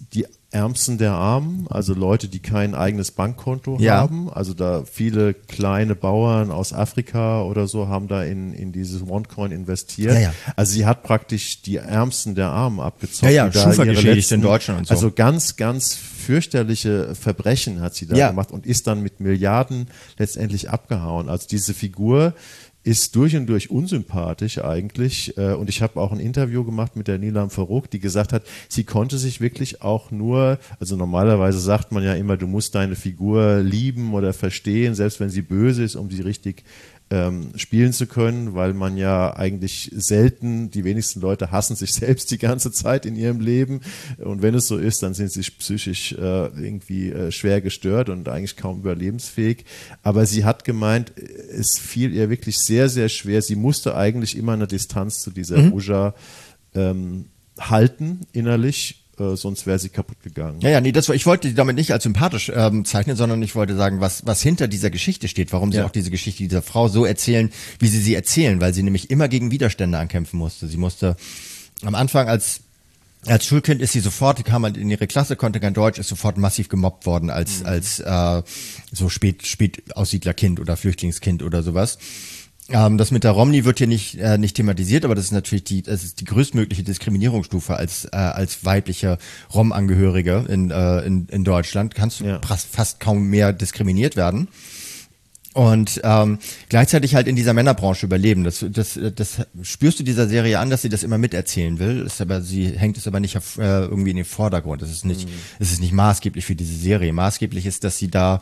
Ärmsten der Armen, also Leute, die kein eigenes Bankkonto Ja. haben. Also da viele kleine Bauern aus Afrika oder so haben da in, in dieses OneCoin investiert. Ja, ja. Also sie hat praktisch die Ärmsten der Armen abgezockt. Ja, ja, die da Schufa ihre geschädigt letzten- in Deutschland und so. Also ganz, ganz fürchterliche Verbrechen hat sie da Ja. gemacht und ist dann mit Milliarden letztendlich abgehauen. Also diese Figur ist durch und durch unsympathisch eigentlich. äh, Und ich habe auch ein Interview gemacht mit der Nilam Farouk, die gesagt hat, sie konnte sich wirklich auch nur, also normalerweise sagt man ja immer, du musst deine Figur lieben oder verstehen, selbst wenn sie böse ist, um sie richtig ähm, spielen zu können, weil man ja eigentlich selten, die wenigsten Leute hassen sich selbst die ganze Zeit in ihrem Leben. Und wenn es so ist, dann sind sie psychisch äh, irgendwie äh, schwer gestört und eigentlich kaum überlebensfähig. Aber sie hat gemeint, es fiel ihr wirklich sehr, sehr schwer. Sie musste eigentlich immer eine Distanz zu dieser Mhm. Ruja ähm, halten, innerlich. Äh, sonst wäre sie kaputt gegangen. Ja, ja, nee, das war, ich wollte die damit nicht als sympathisch ähm, zeichnen, sondern ich wollte sagen, was, was hinter dieser Geschichte steht, warum sie Ja. auch diese Geschichte dieser Frau so erzählen, wie sie sie erzählen, weil sie nämlich immer gegen Widerstände ankämpfen musste. Sie musste am Anfang als als Schulkind ist sie sofort, kam halt in ihre Klasse, konnte kein Deutsch, ist sofort massiv gemobbt worden als als äh, so spät Spätaussiedlerkind oder Flüchtlingskind oder sowas. Ähm, das mit der Romney wird hier nicht äh, nicht thematisiert, aber das ist natürlich die das ist die größtmögliche Diskriminierungsstufe als äh, als weibliche Rom-Angehörige in äh, in in Deutschland kannst du Ja. fast, fast kaum mehr diskriminiert werden. Und ähm, gleichzeitig halt in dieser Männerbranche überleben. Das, das, das spürst du dieser Serie an, dass sie das immer miterzählen will. Ist aber sie hängt es aber nicht auf, äh, irgendwie in den Vordergrund. Das ist nicht, Mhm. es ist nicht maßgeblich für diese Serie. Maßgeblich ist, dass sie da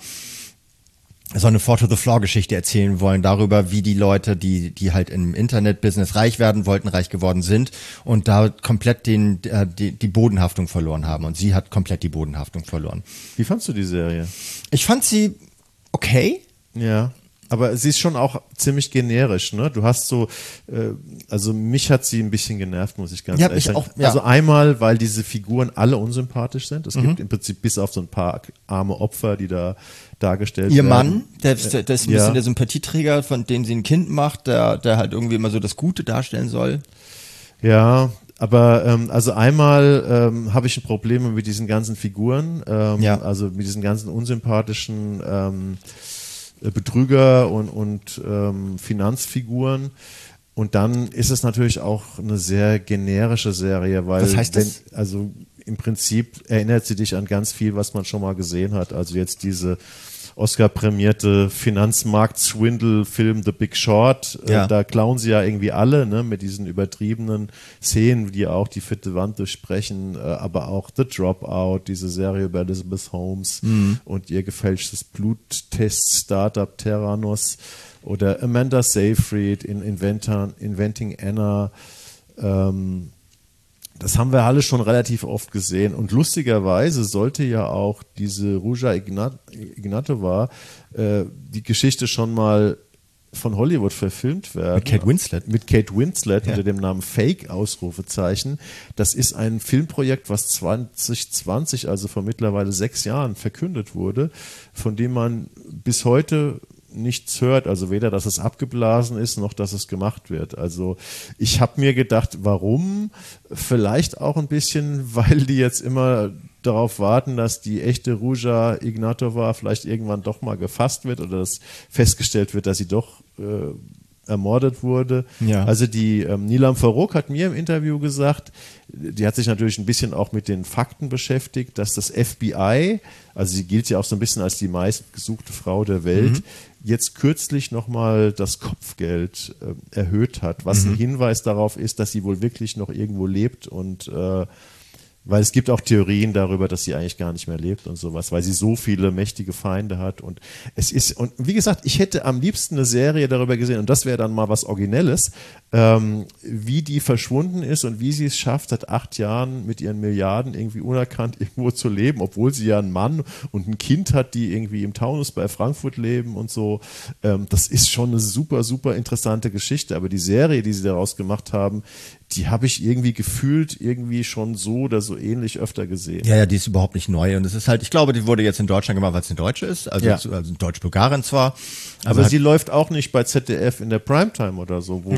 so eine Four to the Floor Geschichte erzählen wollen darüber, wie die Leute, die die halt im Internet-Business reich werden wollten, reich geworden sind und da komplett den äh, die, die Bodenhaftung verloren haben. Und sie hat komplett die Bodenhaftung verloren. Wie fandst du die Serie? Ich fand sie okay. Ja, aber sie ist schon auch ziemlich generisch, ne? Du hast so, äh, also mich hat sie ein bisschen genervt, muss ich ganz Ja, ehrlich mich sagen. auch, ja. Also einmal, weil diese Figuren alle unsympathisch sind. Es gibt im Prinzip bis auf so ein paar arme Opfer, die da dargestellt Ihr werden. Mann, der, der, der ist ein Ja. bisschen der Sympathieträger, von dem sie ein Kind macht, der, der halt irgendwie immer so das Gute darstellen soll. Ja, aber ähm, also einmal ähm, habe ich ein Problem mit diesen ganzen Figuren, ähm, Ja. also mit diesen ganzen unsympathischen ähm, Betrüger und, und ähm, Finanzfiguren. Und dann ist es natürlich auch eine sehr generische Serie, weil Was heißt das? Wenn, also im Prinzip erinnert sie dich an ganz viel, was man schon mal gesehen hat. Also jetzt diese Oscar-prämierte Finanzmarkt-Swindle-Film The Big Short, Ja. äh, da klauen sie ja irgendwie alle, ne, mit diesen übertriebenen Szenen, die auch die vierte Wand durchbrechen, äh, aber auch The Dropout, diese Serie über Elizabeth Holmes Mhm. und ihr gefälschtes Bluttest-Startup Terranos oder Amanda Seyfried in Inventor, Inventing Anna. Ähm, das haben wir alle schon relativ oft gesehen. Und lustigerweise sollte ja auch diese Ruja Ignat Ignatova äh, die Geschichte schon mal von Hollywood verfilmt werden. Mit Kate Winslet. Mit Kate Winslet Ja. unter dem Namen Fake, Ausrufezeichen. Das ist ein Filmprojekt, was zwanzig zwanzig, also vor mittlerweile sechs Jahren, verkündet wurde, von dem man bis heute nichts hört, also weder, dass es abgeblasen ist, noch, dass es gemacht wird. Also ich habe mir gedacht, warum? Vielleicht auch ein bisschen, weil die jetzt immer darauf warten, dass die echte Ruja Ignatova vielleicht irgendwann doch mal gefasst wird oder dass festgestellt wird, dass sie doch äh, ermordet wurde. Ja. Also die ähm, Nilam Farouk hat mir im Interview gesagt, die hat sich natürlich ein bisschen auch mit den Fakten beschäftigt, dass das F B I, also sie gilt ja auch so ein bisschen als die meistgesuchte Frau der Welt, Mhm. jetzt kürzlich nochmal das Kopfgeld äh, erhöht hat, was Mhm. ein Hinweis darauf ist, dass sie wohl wirklich noch irgendwo lebt und äh, weil es gibt auch Theorien darüber, dass sie eigentlich gar nicht mehr lebt und sowas, weil sie so viele mächtige Feinde hat und es ist, und wie gesagt, ich hätte am liebsten eine Serie darüber gesehen und das wäre dann mal was Originelles, ähm, wie die verschwunden ist und wie sie es schafft, seit acht Jahren mit ihren Milliarden irgendwie unerkannt irgendwo zu leben, obwohl sie ja einen Mann und ein Kind hat, die irgendwie im Taunus bei Frankfurt leben und so. Ähm, das ist schon eine super, super interessante Geschichte, aber die Serie, die sie daraus gemacht haben, die habe ich irgendwie gefühlt irgendwie schon so oder so ähnlich öfter gesehen. Ja, ja, die ist überhaupt nicht neu und es ist halt, ich glaube, die wurde jetzt in Deutschland gemacht, weil es eine Deutsche ist, also, Ja. zu- also Deutsch-Bulgarin zwar. Aber halt- sie läuft auch nicht bei Z D F in der Primetime oder so, wo Nee. man sie ja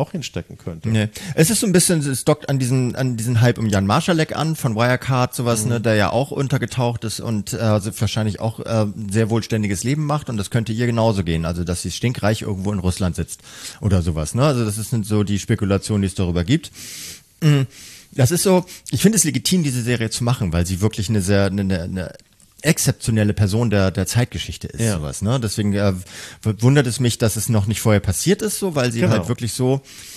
auch hinstecken könnte. Nee. Es ist so ein bisschen, es dockt an diesen, an diesen Hype um Jan Marschalek an, von Wirecard, sowas, mhm. ne, der ja auch untergetaucht ist und äh, wahrscheinlich auch äh, ein sehr wohlständiges Leben macht, und das könnte ihr genauso gehen, also dass sie stinkreich irgendwo in Russland sitzt oder sowas, ne, also das sind so die Spekulationen, die es darüber gibt. Mhm. Das ist so, ich finde es legitim, diese Serie zu machen, weil sie wirklich eine sehr, eine, eine exzeptionelle Person der der Zeitgeschichte ist, ja. sowas, ne? Deswegen äh, wundert es mich, dass es noch nicht vorher passiert ist, so, weil sie genau. halt wirklich so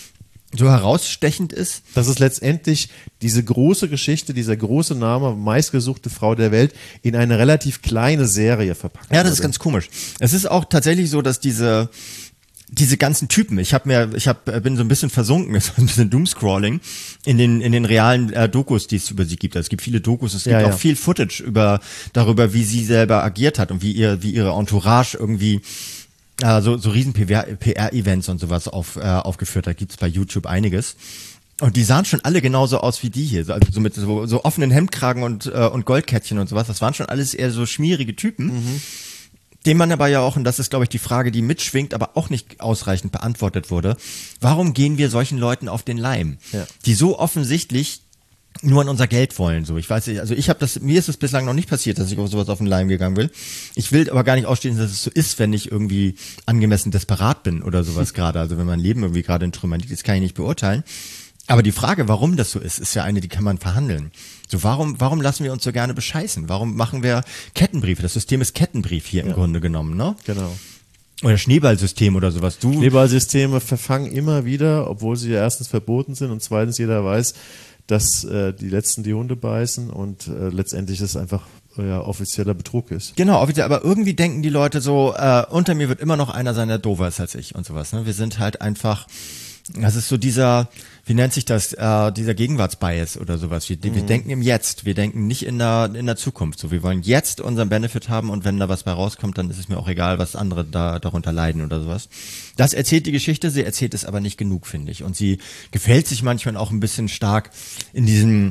so herausstechend ist. Das ist letztendlich diese große Geschichte, dieser große Name, meistgesuchte Frau der Welt, in eine relativ kleine Serie verpackt. Ja, das ist ganz komisch. Es ist auch tatsächlich so, dass diese diese ganzen Typen, ich habe mir, ich hab, bin so ein bisschen versunken, so ein bisschen Doomscrolling in den in den realen äh, Dokus, die es über sie gibt. Also es gibt viele Dokus, es gibt ja, ja. auch viel Footage über darüber, wie sie selber agiert hat und wie ihr wie ihre Entourage irgendwie äh, so so riesen P R-Events und sowas auf äh, aufgeführt hat. Gibt's bei YouTube einiges. Und die sahen schon alle genauso aus wie die hier, also so mit so, so offenen Hemdkragen und äh, und Goldkettchen und sowas. Das waren schon alles eher so schmierige Typen. Mhm. Dem man aber ja auch, und das ist, glaube ich, die Frage, die mitschwingt, aber auch nicht ausreichend beantwortet wurde, warum gehen wir solchen Leuten auf den Leim, ja. die so offensichtlich nur an unser Geld wollen, so. Ich weiß nicht, also ich habe das, mir ist es bislang noch nicht passiert, dass ich auf sowas auf den Leim gegangen will. Ich will aber gar nicht ausstehen, dass es so ist, wenn ich irgendwie angemessen desperat bin oder sowas gerade. Also wenn mein Leben irgendwie gerade in Trümmern liegt, das kann ich nicht beurteilen. Aber die Frage, warum das so ist, ist ja eine, die kann man verhandeln. So, warum, warum lassen wir uns so gerne bescheißen? Warum machen wir Kettenbriefe? Das System ist Kettenbrief hier ja. im Grunde genommen, ne? Genau. Oder Schneeballsystem oder sowas. Du Schneeballsysteme verfangen immer wieder, obwohl sie ja erstens verboten sind und zweitens jeder weiß, dass äh, die Letzten die Hunde beißen und äh, letztendlich ist es einfach ja, offizieller Betrug ist. Genau, offiziell, aber irgendwie denken die Leute so, äh, unter mir wird immer noch einer sein, der doofer ist als ich und sowas, ne? Wir sind halt einfach, das ist so dieser, wie nennt sich das, äh, dieser Gegenwartsbias oder sowas. Wir, mhm. wir denken im Jetzt, wir denken nicht in der, in der Zukunft. So, wir wollen jetzt unseren Benefit haben und wenn da was bei rauskommt, dann ist es mir auch egal, was andere da darunter leiden oder sowas. Das erzählt die Geschichte, sie erzählt es aber nicht genug, finde ich. Und sie gefällt sich manchmal auch ein bisschen stark in diesem,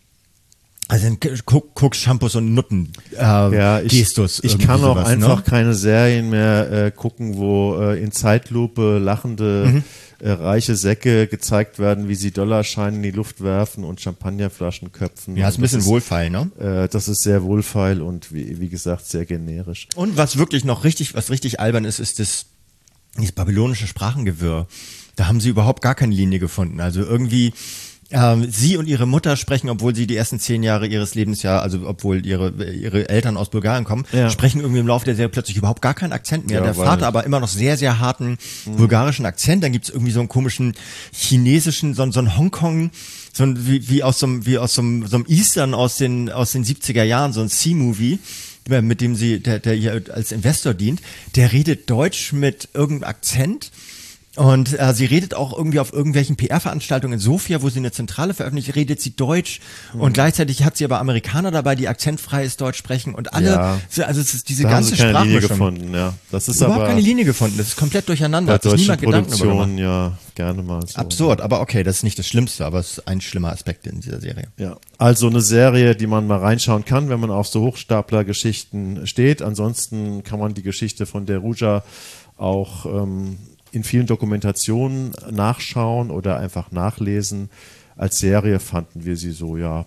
also in Cook, Shampoos und Nutten äh, ja, ich, Gestus. Ich kann auch sowas, einfach ne? keine Serien mehr äh, gucken, wo äh, in Zeitlupe lachende mhm. äh, reiche Säcke gezeigt werden, wie sie Dollarscheine in die Luft werfen und Champagnerflaschen köpfen. Ja, ist ein bisschen wohlfeil, ne? Äh, das ist sehr wohlfeil und wie, wie gesagt sehr generisch. Und was wirklich noch richtig, was richtig albern ist, ist das, dieses babylonische Sprachengewirr. Da haben sie überhaupt gar keine Linie gefunden. Also irgendwie Ähm, sie und ihre Mutter sprechen, obwohl sie die ersten zehn Jahre ihres Lebens ja, also obwohl ihre ihre Eltern aus Bulgarien kommen, ja. sprechen irgendwie im Laufe der Serie plötzlich überhaupt gar keinen Akzent mehr. Ja, der Vater aber immer noch sehr, sehr harten mhm. bulgarischen Akzent. Dann gibt's irgendwie so einen komischen chinesischen, so, so einen Hongkong, so ein, wie, wie aus so einem, wie aus so einem, so einem Eastern aus den, aus den siebziger Jahren, so ein C-Movie, mit dem sie, der, der hier als Investor dient. Der redet Deutsch mit irgendeinem Akzent. Und äh, sie redet auch irgendwie auf irgendwelchen P R-Veranstaltungen in Sofia, wo sie eine Zentrale veröffentlicht, redet sie Deutsch mhm. und gleichzeitig hat sie aber Amerikaner dabei, die akzentfreies Deutsch sprechen und alle, ja. also es ist diese da ganze haben sie keine Linie Sprachmischung. gefunden, ja. Das ist überhaupt aber keine Linie gefunden, das ist komplett durcheinander, bei hat sich niemand Gedanken darüber gemacht. Ja, gerne mal so. Absurd, aber okay, das ist nicht das Schlimmste, aber es ist ein schlimmer Aspekt in dieser Serie. Ja, also eine Serie, die man mal reinschauen kann, wenn man auf so Hochstapler-Geschichten steht. Ansonsten kann man die Geschichte von Deruja auch ähm, in vielen Dokumentationen nachschauen oder einfach nachlesen. Als Serie fanden wir sie so, ja,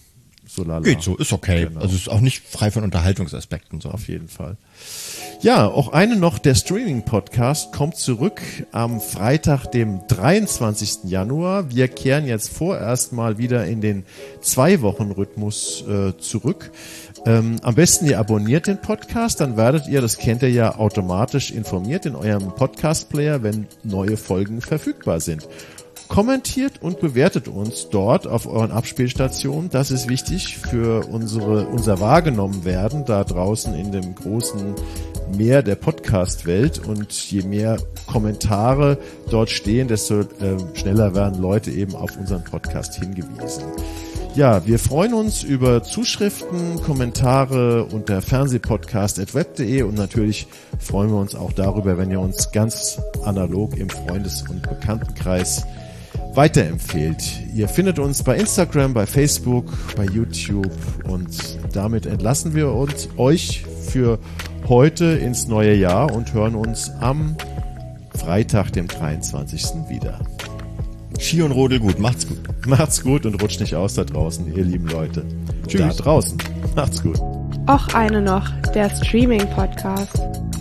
so lala. Geht so, ist okay. Genau. Also ist auch nicht frei von Unterhaltungsaspekten. So. Auf jeden Fall. Ja, auch eine noch, der Streaming-Podcast kommt zurück am Freitag, dem dreiundzwanzigsten Januar. Wir kehren jetzt vorerst mal wieder in den Zwei-Wochen-Rhythmus äh, zurück. Ähm, am besten ihr abonniert den Podcast, dann werdet ihr, das kennt ihr ja, automatisch informiert in eurem Podcast-Player, wenn neue Folgen verfügbar sind. Kommentiert und bewertet uns dort auf euren Abspielstationen. Das ist wichtig für unsere, unser Wahrgenommenwerden da draußen in dem großen Meer der Podcast-Welt. Und je mehr Kommentare dort stehen, desto äh, schneller werden Leute eben auf unseren Podcast hingewiesen. Ja, wir freuen uns über Zuschriften, Kommentare unter fernsehpodcast at web punkt de und natürlich freuen wir uns auch darüber, wenn ihr uns ganz analog im Freundes- und Bekanntenkreis weiterempfehlt. Ihr findet uns bei Instagram, bei Facebook, bei YouTube und damit entlassen wir uns euch für heute ins neue Jahr und hören uns am Freitag, dem dreiundzwanzigsten wieder. Ski und Rodel gut. Macht's gut. Macht's gut und rutscht nicht aus da draußen, ihr lieben Leute. Tschüss. Da draußen. Macht's gut. Och eine noch, der Streaming-Podcast.